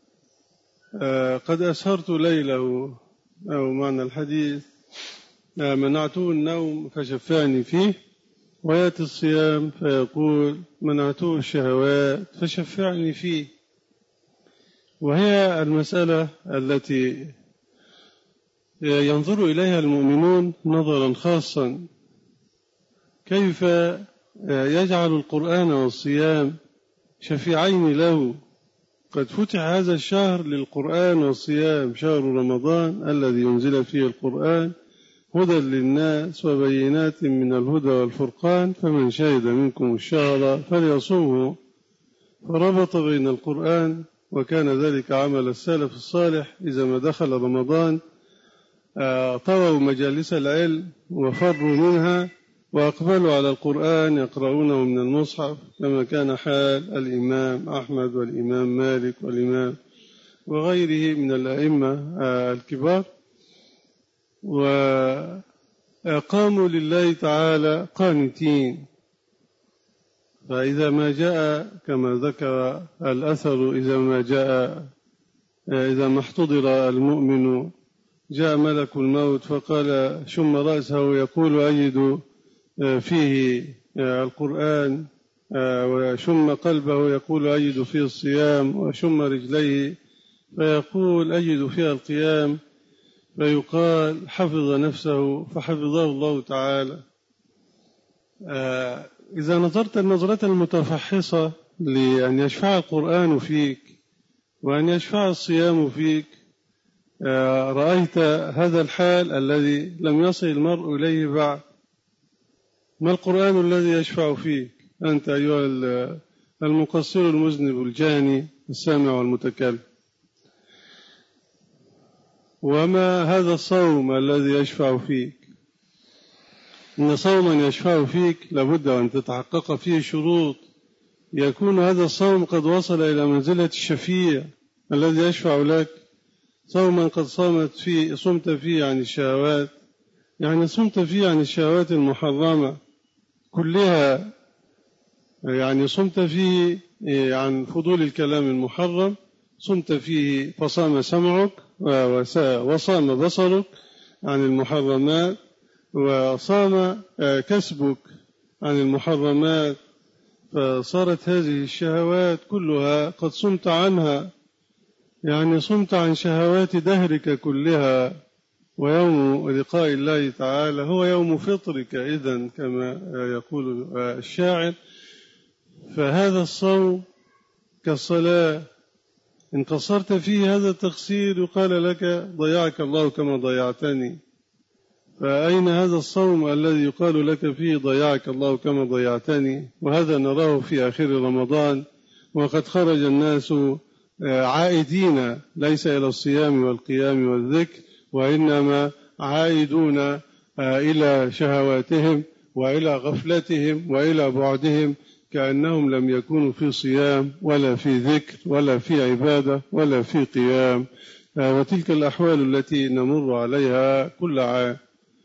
قد أسهرت ليله، أو معنى الحديث منعته النوم فشفعني فيه، ويأتي الصيام فيقول منعته الشهوات فشفعني فيه. وهي المسألة التي ينظر إليها المؤمنون نظرا خاصا، كيف يجعل القرآن والصيام شفيعين له. قد فتح هذا الشهر للقرآن والصيام، شهر رمضان الذي ينزل فيه القرآن هدى للناس وبينات من الهدى والفرقان، فمن شهد منكم الشهر فليصومه. فربط بين القرآن، وكان ذلك عمل السلف الصالح إذا ما دخل رمضان طووا مجالس العلم وفروا منها وأقبلوا على القرآن يقرؤونه من المصحف، كما كان حال الإمام أحمد والإمام مالك والإمام وغيره من الأئمة الكبار، وقاموا لله تعالى قانتين. فإذا ما جاء كما ذكر الأثر، إذا ما احتضر المؤمن جاء ملك الموت فقال شم رأسه يقول أجد فيه القرآن، وشم قلبه يقول أجد فيه الصيام، وشم رجليه فيقول أجد فيها القيام، فيقال حفظ نفسه فحفظه الله تعالى. إذا نظرت النظرة المتفحصة لأن يشفع القرآن فيك وأن يشفع الصيام فيك، رأيت هذا الحال الذي لم يصل المرء إليه بعد. ما القرآن الذي يشفع فيك أنت أيها المقصر المذنب الجاني السامع والمتكلم؟ وما هذا الصوم الذي يشفع فيك؟ إن صوما يشفع فيك لابد أن تتحقق فيه شروط، يكون هذا الصوم قد وصل إلى منزلة الشفيع الذي يشفع لك. صوما قد صمت فيه عن الشهوات، يعني صمت فيه عن الشهوات المحرمة كلها، يعني صمت فيه عن فضول الكلام المحرم، صمت فيه فصام سمعك وصام بصرك عن المحرمات، وصام كسبك عن المحرمات، فصارت هذه الشهوات كلها قد صمت عنها، يعني صمت عن شهوات دهرك كلها. ويوم لقاء الله تعالى هو يوم فطرك إذن كما يقول الشاعر. فهذا الصوم كالصلاة، إن قصرت فيه هذا التقصير يقال لك ضيعك الله كما ضيعتني. فأين هذا الصوم الذي يقال لك فيه ضيعك الله كما ضيعتني؟ وهذا نراه في آخر رمضان، وقد خرج الناس عائدين ليس إلى الصيام والقيام والذكر، وإنما عائدون إلى شهواتهم وإلى غفلتهم وإلى بعدهم، كأنهم لم يكونوا في صيام ولا في ذكر ولا في عبادة ولا في قيام. وتلك الأحوال التي نمر عليها كل عام.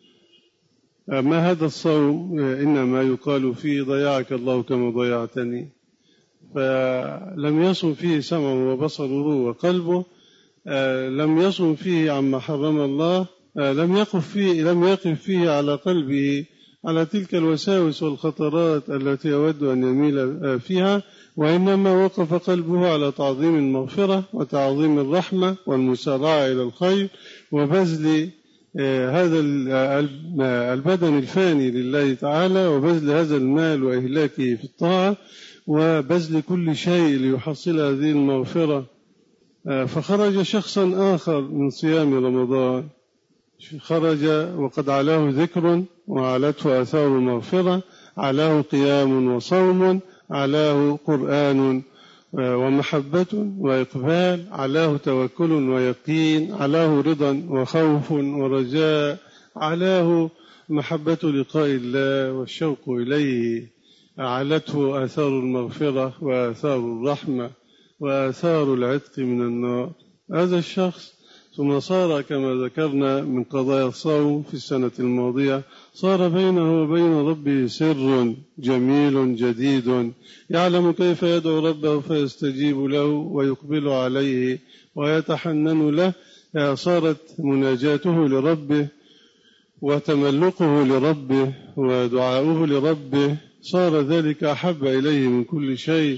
ما هذا الصوم إنما يقال فيه ضيعك الله كما ضيعتني، فلم يصم فيه سمعه وبصره وقلبه، لم يصم فيه عما حرم الله، لم يقف فيه على قلبه على تلك الوساوس والخطرات التي يود أن يميل فيها، وإنما وقف قلبه على تعظيم المغفرة وتعظيم الرحمة والمسارعة إلى الخير، وبذل هذا البدن الفاني لله تعالى، وبذل هذا المال وإهلاكه في الطاعة، وبذل كل شيء ليحصل هذه المغفرة. فخرج شخصا آخر من صيام رمضان، خرج وقد علاه ذكر وعلته آثار المغفرة، علاه قيام وصوم، علاه قرآن ومحبة وإقبال، علاه توكل ويقين، علاه رضا وخوف ورجاء، علاه محبة لقاء الله والشوق إليه، علته آثار المغفرة وآثار الرحمة وآثار العتق من النار. هذا الشخص ثم صار كما ذكرنا من قضايا الصوم في السنة الماضية، صار بينه وبين ربه سر جميل جديد، يعلم كيف يدعو ربه فيستجيب له ويقبل عليه ويتحنن له. صارت مناجاته لربه وتملقه لربه ودعاؤه لربه، صار ذلك أحب إليه من كل شيء،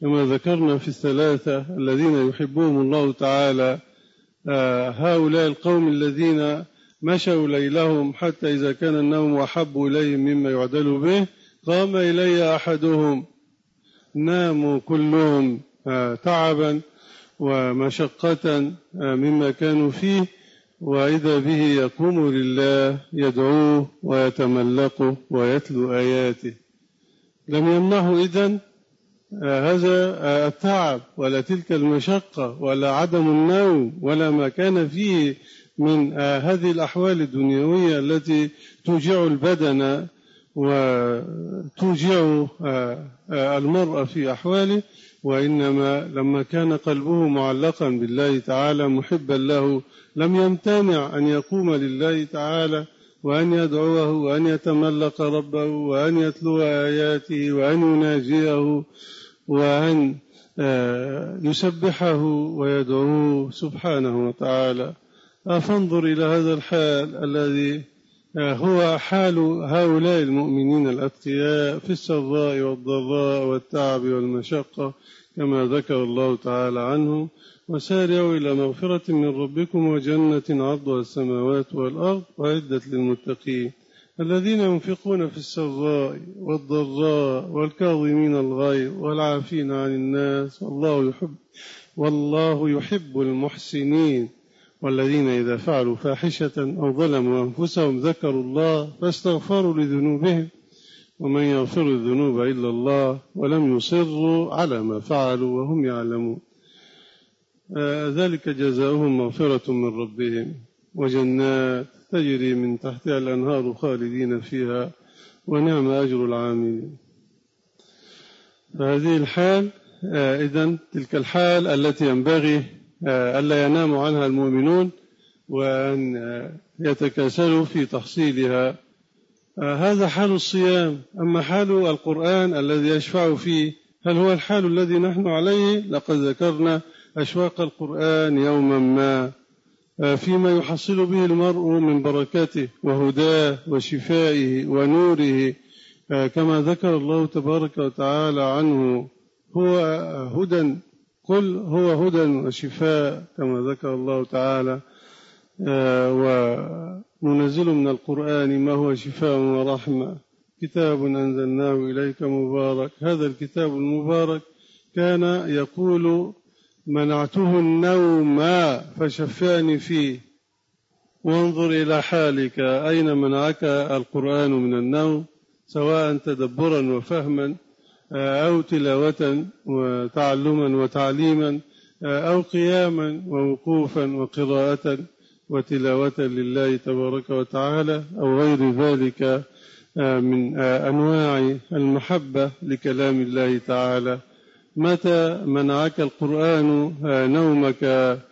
كما ذكرنا في الثلاثة الذين يحبهم الله تعالى، هؤلاء القوم الذين مشوا ليلهم حتى إذا كان النوم أحب إليهم مما يعدل به قام إلي أحدهم، ناموا كلهم تعبا ومشقة مما كانوا فيه، وإذا به يقوم لله يدعوه ويتملقه ويتلو آياته. لم يمنعه إذن هذا التعب ولا تلك المشقة ولا عدم النوم ولا ما كان فيه من هذه الأحوال الدنيوية التي توجع البدن وتوجع المرء في أحواله، وإنما لما كان قلبه معلقا بالله تعالى محبا له لم يمتنع أن يقوم لله تعالى وأن يدعوه وأن يتملق ربه وأن يتلو آياته وأن يناجيه وأن يسبحه ويدعوه سبحانه وتعالى. فانظر إلى هذا الحال الذي هو حال هؤلاء المؤمنين الأتقياء في السراء والضراء والتعب والمشقة كما ذكر الله تعالى عنهم: وسارعوا إلى مغفرة من ربكم وجنة عرضها السماوات والأرض وعدت للمتقين الذين ينفقون في السراء والضراء والكاظمين الغيظ والعافين عن الناس والله يحب المحسنين والذين إذا فعلوا فاحشة أو ظلموا أنفسهم ذكروا الله فاستغفروا لذنوبهم ومن يغفر الذنوب إلا الله ولم يصروا على ما فعلوا وهم يعلمون ذلك جزاؤهم مغفرة من ربهم وجنات تجري من تحتها الأنهار خالدين فيها ونعم أجر العاملين. فهذه الحال إذن تلك الحال التي ينبغي ألا ينام عنها المؤمنون وأن يتكاسلوا في تحصيلها. هذا حال الصيام. أما حال القرآن الذي يشفع فيه هل هو الحال الذي نحن عليه؟ لقد ذكرنا أشواق القرآن يوما ما فيما يحصل به المرء من بركاته وهداه وشفائه ونوره، كما ذكر الله تبارك وتعالى عنه: هو هدى، قل هو هدى وشفاء، كما ذكر الله تعالى: وننزل من القرآن ما هو شفاء ورحمة، كتاب أنزلناه إليك مبارك. هذا الكتاب المبارك كان يقول: منعته النوم فشفاني فيه. وانظر إلى حالك، أين منعك القرآن من النوم، سواء تدبرا وفهما أو تلاوة وتعلما وتعليما أو قياما ووقوفا وقراءة وتلاوة لله تبارك وتعالى أو غير ذلك من أنواع المحبة لكلام الله تعالى. متى منعك القرآن نومك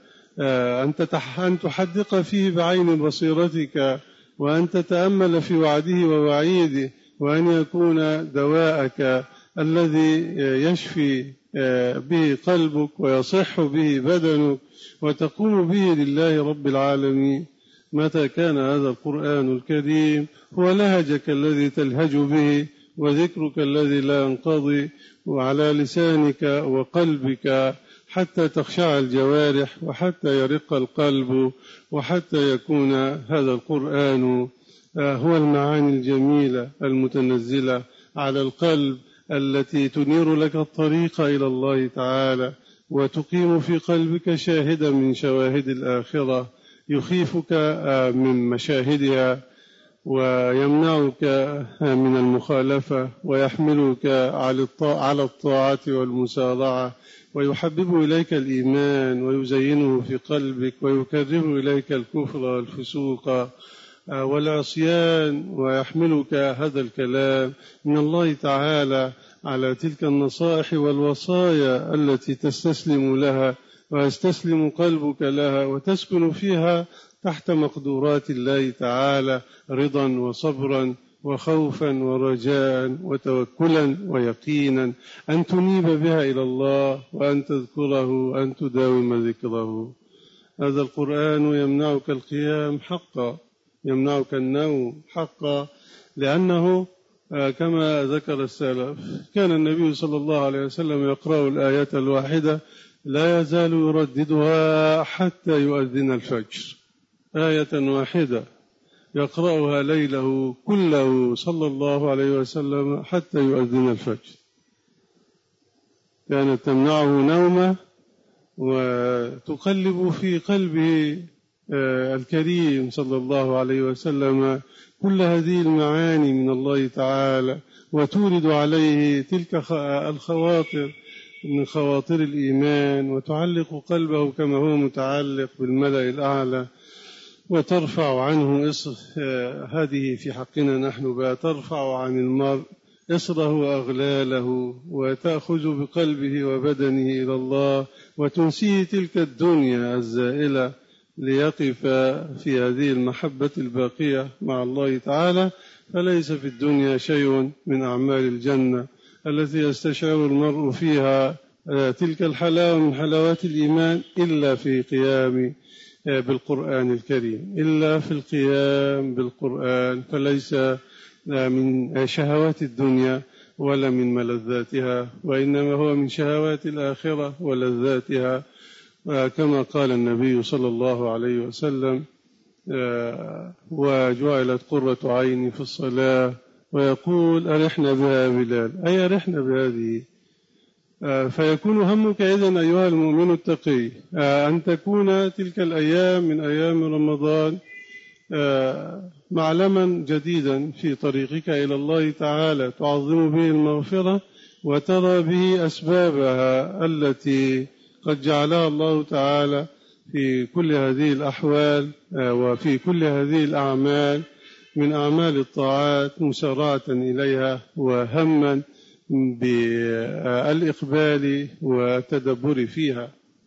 أن تحدق فيه بعين بصيرتك وأن تتأمل في وعده ووعيده وأن يكون دواءك الذي يشفي به قلبك ويصح به بدنك وتقوم به لله رب العالمين؟ متى كان هذا القرآن الكريم هو لهجك الذي تلهج به وذكرك الذي لا ينقضي وعلى لسانك وقلبك حتى تخشع الجوارح وحتى يرق القلب وحتى يكون هذا القرآن هو المعاني الجميلة المتنزلة على القلب التي تنير لك الطريق إلى الله تعالى وتقيم في قلبك شاهدا من شواهد الآخرة يخيفك من مشاهدها ويمنعك من المخالفة ويحملك على الطاعة والمسارعة ويحبب إليك الإيمان ويزينه في قلبك ويكرر إليك الكفر والفسوق والعصيان، ويحملك هذا الكلام من الله تعالى على تلك النصائح والوصايا التي تستسلم لها ويستسلم قلبك لها وتسكن فيها تحت مقدورات الله تعالى رضا وصبرا وخوفا ورجاء وتوكلا ويقينا، أن تنيب بها إلى الله وأن تذكره وأن تداوم ذكره. هذا القرآن يمنعك القيام حقا، يمنعك النوم حقا، لأنه كما ذكر السلف كان النبي صلى الله عليه وسلم يقرأ الآية الواحدة لا يزال يرددها حتى يؤذن الفجر، آية واحدة يقرأها ليله كله صلى الله عليه وسلم حتى يؤذن الفجر، كانت تمنعه نومه وتقلب في قلبه الكريم صلى الله عليه وسلم كل هذه المعاني من الله تعالى، وتورد عليه تلك الخواطر من خواطر الإيمان، وتعلق قلبه كما هو متعلق بالملأ الأعلى، وترفع عنه هذه في حقنا نحن بقى، ترفع عن المرء إصره وأغلاله، وتأخذ بقلبه وبدنه إلى الله، وتنسيه تلك الدنيا الزائلة ليقف في هذه المحبة الباقية مع الله تعالى. فليس في الدنيا شيء من أعمال الجنة التي يستشعر المرء فيها تلك الحلاوة من حلاوات الإيمان إلا في قيام بالقرآن الكريم، إلا في القيام بالقرآن، فليس من شهوات الدنيا ولا من ملذاتها، وإنما هو من شهوات الآخرة ولذاتها، كما قال النبي صلى الله عليه وسلم وجعلت قرة عيني في الصلاة، ويقول أرحنا بها بلال، أي أرحنا بهذه. فيكون همك إذن أيها المؤمن التقي أن تكون تلك الأيام من أيام رمضان معلما جديدا في طريقك إلى الله تعالى، تعظم به المغفرة وترى به أسبابها التي قد جعلها الله تعالى في كل هذه الأحوال وفي كل هذه الأعمال من أعمال الطاعات، مسارعة إليها وهما بالإقبال والتدبر فيها.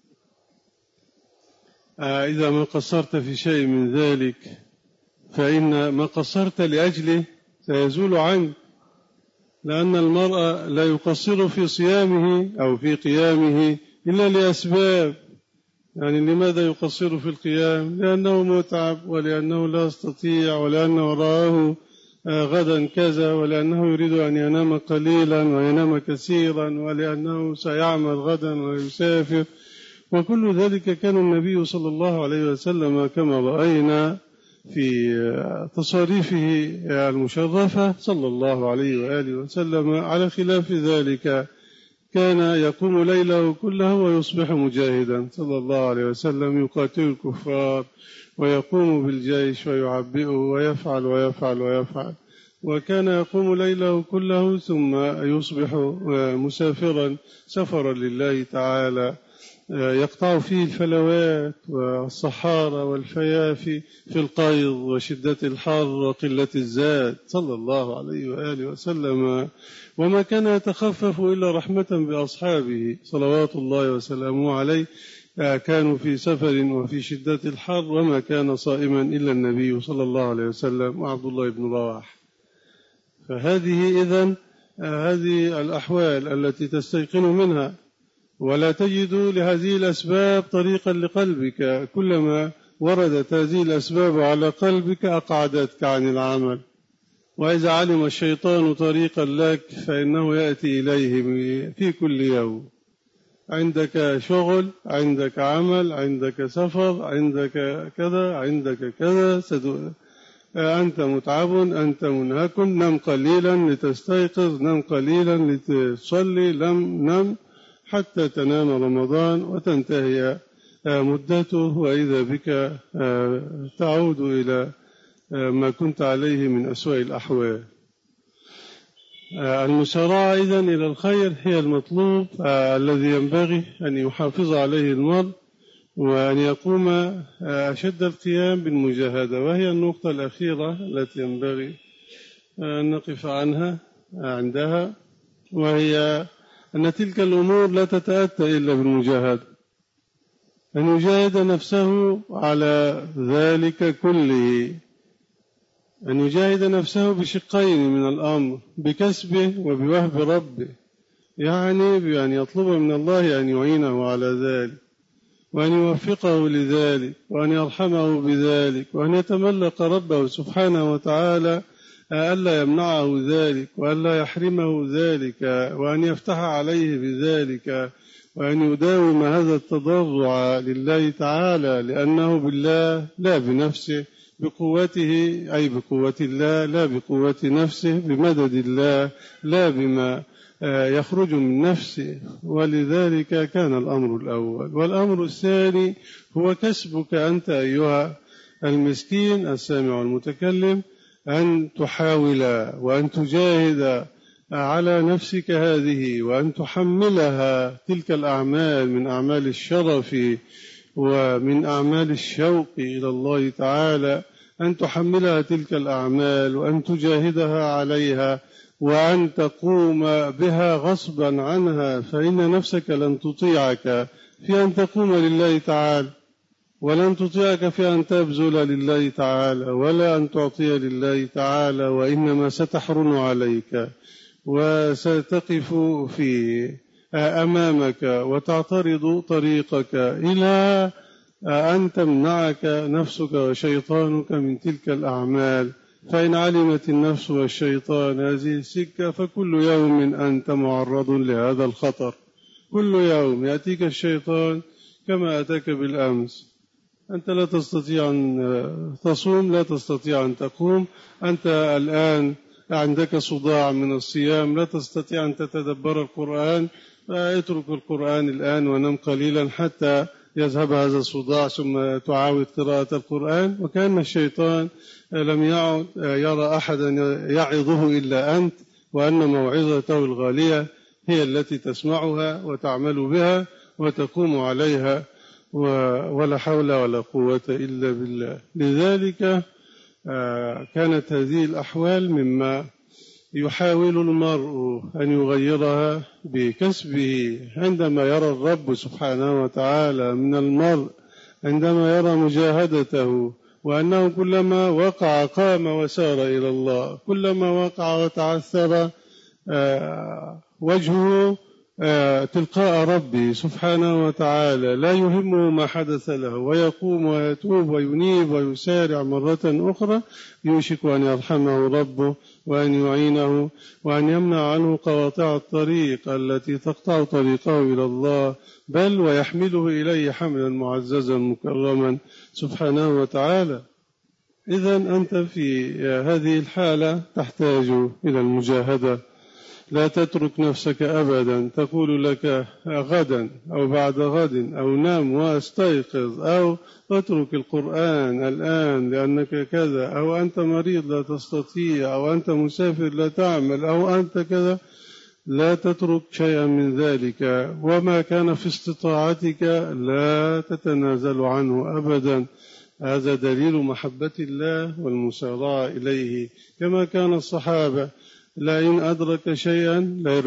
إذا ما قصرت في شيء من ذلك فإن ما قصرت لأجله سيزول عنك، لأن المرء لا يقصر في صيامه أو في قيامه إلا لأسباب. يعني لماذا يقصر في القيام؟ لأنه متعب، ولأنه لا يستطيع، ولأنه رآه غدا كذا، ولأنه يريد أن ينام قليلا وينام كثيرا، ولأنه سيعمل غدا ويسافر. وكل ذلك كان النبي صلى الله عليه وسلم كما رأينا في تصاريفه المشرفة صلى الله عليه وآله وسلم على خلاف ذلك، كان يقوم ليله كله ويصبح مجاهدا صلى الله عليه وسلم، يقاتل الكفار ويقوم بالجيش ويعبئه ويفعل ويفعل ويفعل، وكان يقوم ليله كله ثم يصبح مسافرا سفرا لله تعالى يقطع فيه الفلوات والصحارى والفيافي في القيض وشدة الحر وقلة الزاد صلى الله عليه وآله وسلم، وما كان يتخفف إلا رحمة بأصحابه صلوات الله وسلامه عليه، كانوا في سفر وفي شدة الحر، وما كان صائما إلا النبي صلى الله عليه وسلم وعبد الله بن رواحة. فهذه إذن هذه الأحوال التي تستيقن منها، ولا تجد لهذه الأسباب طريقا لقلبك، كلما وردت هذه الأسباب على قلبك أقعدتك عن العمل. وإذا علم الشيطان طريقا لك فإنه يأتي إليه في كل يوم، عندك شغل، عندك عمل، عندك سفر، عندك كذا، عندك كذا، أنت متعب، أنت منهك، نم قليلا لتستيقظ، نم قليلا لتصلي، نم حتى تنام رمضان وتنتهي مدته، وإذا بك تعود إلى ما كنت عليه من أسوأ الأحوال. المسارعة إذن إلى الخير هي المطلوب الذي ينبغي أن يحافظ عليه المرء، وأن يقوم أشد القيام بالمجاهدة، وهي النقطة الأخيرة التي ينبغي أن نقف عندها، وهي أن تلك الأمور لا تتأتى إلا بالمجاهدة، أن يجاهد نفسه على ذلك كله، أن يجاهد نفسه بشقين من الأمر، بكسبه وبوهب ربه، يعني بأن يطلب من الله أن يعينه على ذلك، وأن يوفقه لذلك، وأن يرحمه بذلك، وأن يتملق ربه سبحانه وتعالى ألا يمنعه ذلك وألا يحرمه ذلك، وأن يفتح عليه بذلك، وأن يداوم هذا التضرع لله تعالى، لأنه بالله لا بنفسه، بقوته أي بقوة الله لا بقوة نفسه، بمدد الله لا بما يخرج من نفسه. ولذلك كان الأمر الأول. والأمر الثاني هو كسبك أنت أيها المسكين السامع المتكلم، أن تحاول وأن تجاهد على نفسك هذه، وأن تحملها تلك الأعمال من أعمال الشرف ومن أعمال الشوق إلى الله تعالى، أن تحملها تلك الأعمال وأن تجاهدها عليها، وأن تقوم بها غصبا عنها، فإن نفسك لن تطيعك في أن تقوم لله تعالى، ولن تطيعك في أن تبذل لله تعالى، ولا أن تعطي لله تعالى، وإنما ستحرن عليك وستقف في أمامك وتعترض طريقك إلى أن تمنعك نفسك وشيطانك من تلك الأعمال. فإن علمت النفس والشيطان هذه السكة فكل يوم أنت معرض لهذا الخطر. كل يوم يأتيك الشيطان كما أتاك بالأمس. أنت لا تستطيع أن تصوم، لا تستطيع أن تقوم، أنت الآن عندك صداع من الصيام، لا تستطيع أن تتدبر القرآن، اترك القرآن الآن ونم قليلا حتى يذهب هذا الصداع، ثم تعاود قراءة القرآن. وكأن الشيطان لم يعد يرى أحدا يعظه إلا أنت، وأن موعظته الغالية هي التي تسمعها وتعمل بها وتقوم عليها، ولا حول ولا قوة إلا بالله. لذلك كانت هذه الأحوال مما يحاول المرء أن يغيرها بكسبه. عندما يرى الرب سبحانه وتعالى من المرء، عندما يرى مجاهدته، وأنه كلما وقع قام وسار إلى الله، كلما وقع وتعثر وجهه تلقاء ربي سبحانه وتعالى، لا يهمه ما حدث له، ويقوم ويتوب وينيب ويسارع مرة أخرى، يوشك أن يرحمه ربه وأن يعينه وأن يمنع عنه قواطع الطريق التي تقطع طريقه إلى الله، بل ويحمله إليه حملا معززا مكرما سبحانه وتعالى. إذن أنت في هذه الحالة تحتاج إلى المجاهدة. لا تترك نفسك أبدا تقول لك غدا أو بعد غد أو نام واستيقظ، أو اترك القرآن الآن لأنك كذا، أو أنت مريض لا تستطيع، أو أنت مسافر لا تعمل، أو أنت كذا. لا تترك شيئا من ذلك، وما كان في استطاعتك لا تتنازل عنه أبدا. هذا دليل محبة الله والمسارعة إليه، كما كان الصحابة لئن أدرك شيئا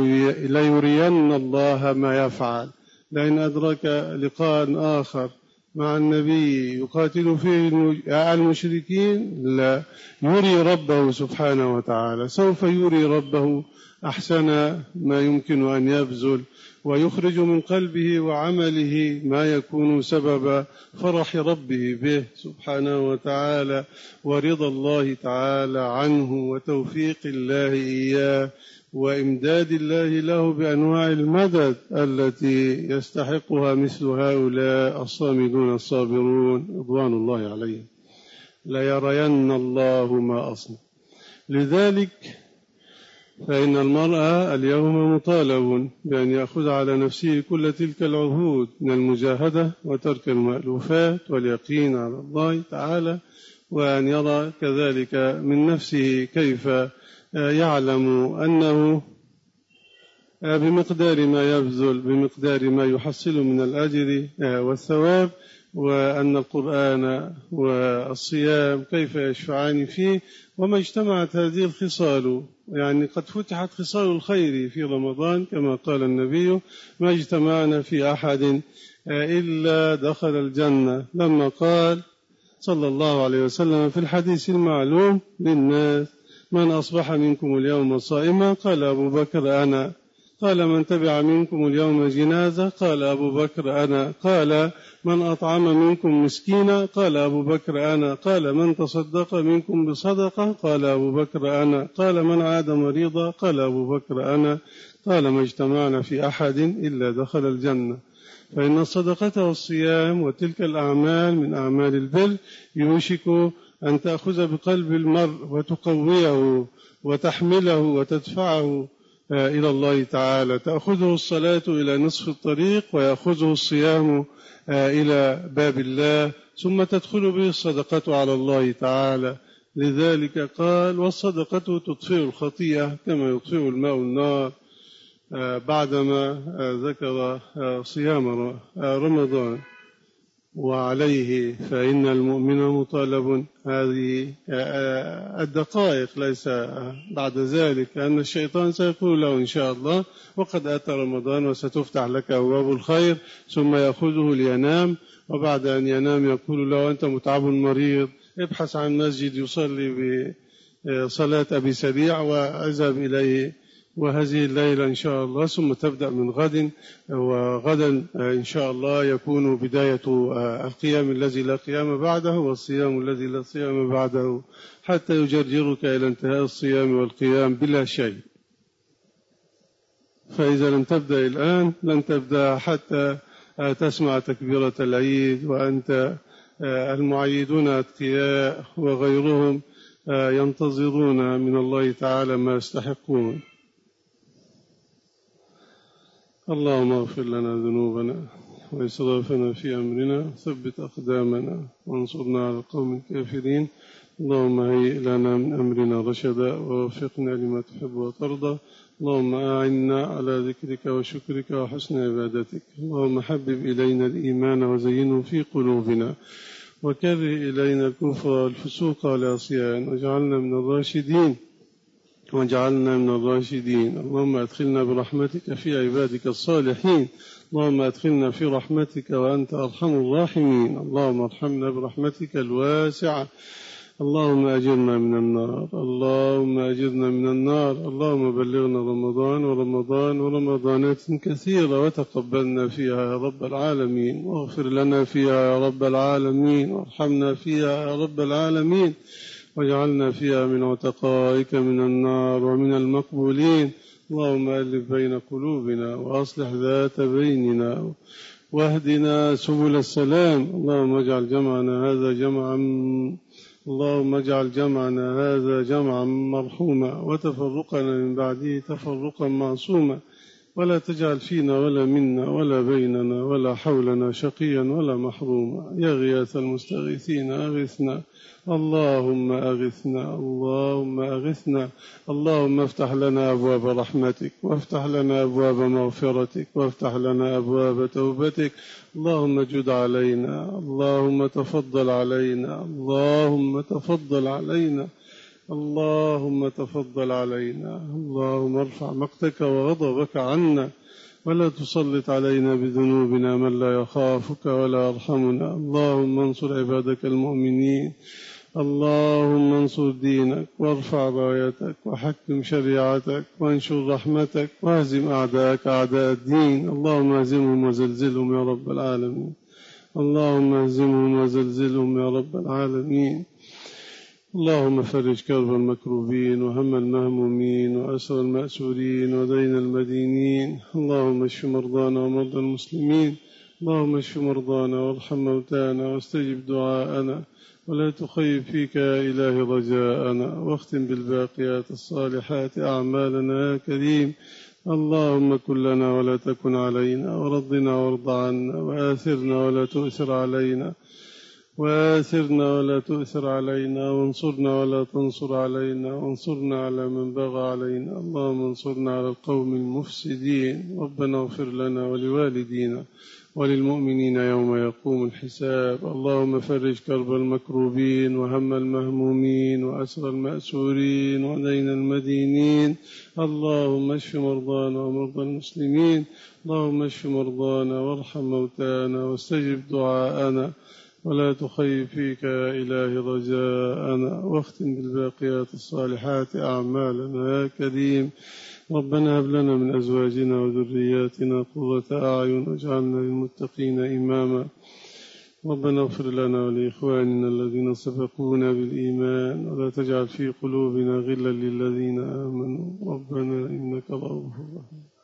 ليرين الله ما يفعل. لئن أدرك لقاء آخر مع النبي يقاتل فيه المشركين لا يري ربه سبحانه وتعالى، سوف يري ربه أحسن ما يمكن أن يبذل، ويخرج من قلبه وعمله ما يكون سبب فرح ربه به سبحانه وتعالى، ورضا الله تعالى عنه، وتوفيق الله إياه، وإمداد الله له بأنواع المدد التي يستحقها مثل هؤلاء الصامدون الصابرون رضوان الله عليهم. ليرين الله ما أصنع. لذلك فإن المرأة اليوم مطالب بأن يأخذ على نفسه كل تلك العهود من المجاهدة وترك المألوفات واليقين على الله تعالى، وأن يرى كذلك من نفسه كيف يعلم أنه بمقدار ما يبذل بمقدار ما يحصل من الأجر والثواب، وأن القرآن والصيام كيف يشفعان فيه. وما اجتمعت هذه الخصال، يعني قد فتحت خصال الخير في رمضان كما قال النبي: ما اجتمعنا في أحد إلا دخل الجنة، لما قال صلى الله عليه وسلم في الحديث المعلوم للناس: من أصبح منكم اليوم صائما؟ قال أبو بكر: أنا. قال من تبع منكم اليوم جنازة؟ قال أبو بكر أنا. قال من أطعم منكم مسكينا؟ قال أبو بكر أنا. قال من تصدق منكم بصدقة؟ قال أبو بكر أنا. قال من عاد مريضا؟ قال أبو بكر أنا. قال ما اجتمعنا في أحد إلا دخل الجنة. فإن الصدقة والصيام وتلك الأعمال من أعمال البر يوشك أن تأخذ بقلب المرء وتقويه وتحمله وتدفعه إلى الله تعالى. تأخذه الصلاة إلى نصف الطريق ويأخذه الصيام إلى باب الله، ثم تدخل به الصدقة على الله تعالى. لذلك قال والصدقة تطفئ الخطيئة كما يطفئ الماء النار. بعدما ذكر صيام رمضان وعليه فإن المؤمن مطالب هذه الدقائق، ليس بعد ذلك، أن الشيطان سيقول له إن شاء الله وقد أتى رمضان وستفتح لك أبواب الخير، ثم يأخذه لينام، وبعد أن ينام يقول له أنت متعب مريض، ابحث عن مسجد يصلي بصلاة أبي سريع وأذهب إليه، وهذه الليلة إن شاء الله، ثم تبدأ من غد، وغدا إن شاء الله يكون بداية القيام الذي لا قيام بعده والصيام الذي لا صيام بعده، حتى يجرجرك إلى انتهاء الصيام والقيام بلا شيء. فإذا لم تبدأ الآن لن تبدأ حتى تسمع تكبيرة العيد، وأنت المعيدون أتقياء وغيرهم ينتظرون من الله تعالى ما يستحقون. اللهم اغفر لنا ذنوبنا وإسرافنا في أمرنا، ثبت أقدامنا وانصرنا على القوم الكافرين. اللهم هيئ لنا من أمرنا رشدا ووفقنا لما تحب وترضى. اللهم أعنا على ذكرك وشكرك وحسن عبادتك. اللهم حبب إلينا الإيمان وزينه في قلوبنا، وكره إلينا الكفر والفسوق والعصيان، واجعلنا من الراشدين. اللهم أدخلنا برحمتك في عبادك الصالحين. اللهم أدخلنا في رحمتك وأنت أرحم الراحمين. اللهم ارحمنا برحمتك الواسعة. اللهم أجرنا من النار. اللهم بلغنا رمضان ورمضانات كثيرة وتقبلنا فيها يا رب العالمين، واغفر لنا فيها يا رب العالمين، وارحمنا فيها يا رب العالمين، واجعلنا فيها من عتقائك من النار ومن المقبولين. اللهم ألف بين قلوبنا وأصلح ذات بيننا واهدنا سبل السلام. اللهم اجعل جمعنا هذا جمعا مرحوما، وتفرقنا من بعده تفرقا معصوما، ولا تجعل فينا ولا منا ولا بيننا ولا حولنا شقيا ولا محروما. يا غياث المستغيثين أغثنا. اللهم أغثنا. اللهم افتح لنا أبواب رحمتك، وافتح لنا أبواب مغفرتك، وافتح لنا أبواب توبتك. اللهم جد علينا. اللهم تفضل علينا. اللهم ارفع مقتك وغضبك عنا، ولا تسلط علينا بذنوبنا من لا يخافك ولا يرحمنا. اللهم انصر عبادك المؤمنين. اللهم انصر دينك، وارفع رايتك، وحكم شريعتك، وانشر رحمتك، واهزم أعداءك أعداء الدين. اللهم اهزمهم وزلزلهم يا رب العالمين. اللهم فرج كرب المكروبين وهم المهمومين وأسر المأسورين ودين المدينين. اللهم اشف مرضانا ومرضى المسلمين. اللهم اشف مرضانا وارحم موتانا واستجب دعاءنا، ولا تخيب فيك يا إلهي رجاءنا، واختم بالباقيات الصالحات أعمالنا يا كريم. اللهم كن لنا ولا تكن علينا، ورضنا وارض عنا، وآثرنا ولا تؤثر علينا، وانصرنا ولا تنصر علينا، وانصرنا على من بغى علينا. اللهم انصرنا على القوم المفسدين. ربنا اغفر لنا ولوالدينا وللمؤمنين يوم يقوم الحساب. اللهم فرج كرب المكروبين وهم المهمومين وأسر المأسورين ودين المدينين. اللهم اشف مرضانا ومرضى المسلمين. اللهم اشف مرضانا وارحم موتانا واستجب دعاءنا، ولا تخيب فيك يا إلهي رجاءنا، واختم بالباقيات الصالحات أعمالنا يا كريم. ربنا هب لنا من أزواجنا وذرياتنا قرة أعين واجعلنا للمتقين إماما. ربنا اغفر لنا ولإخواننا الذين سبقونا بالإيمان ولا تجعل في قلوبنا غلا للذين آمنوا ربنا إنك رؤوف رحيم.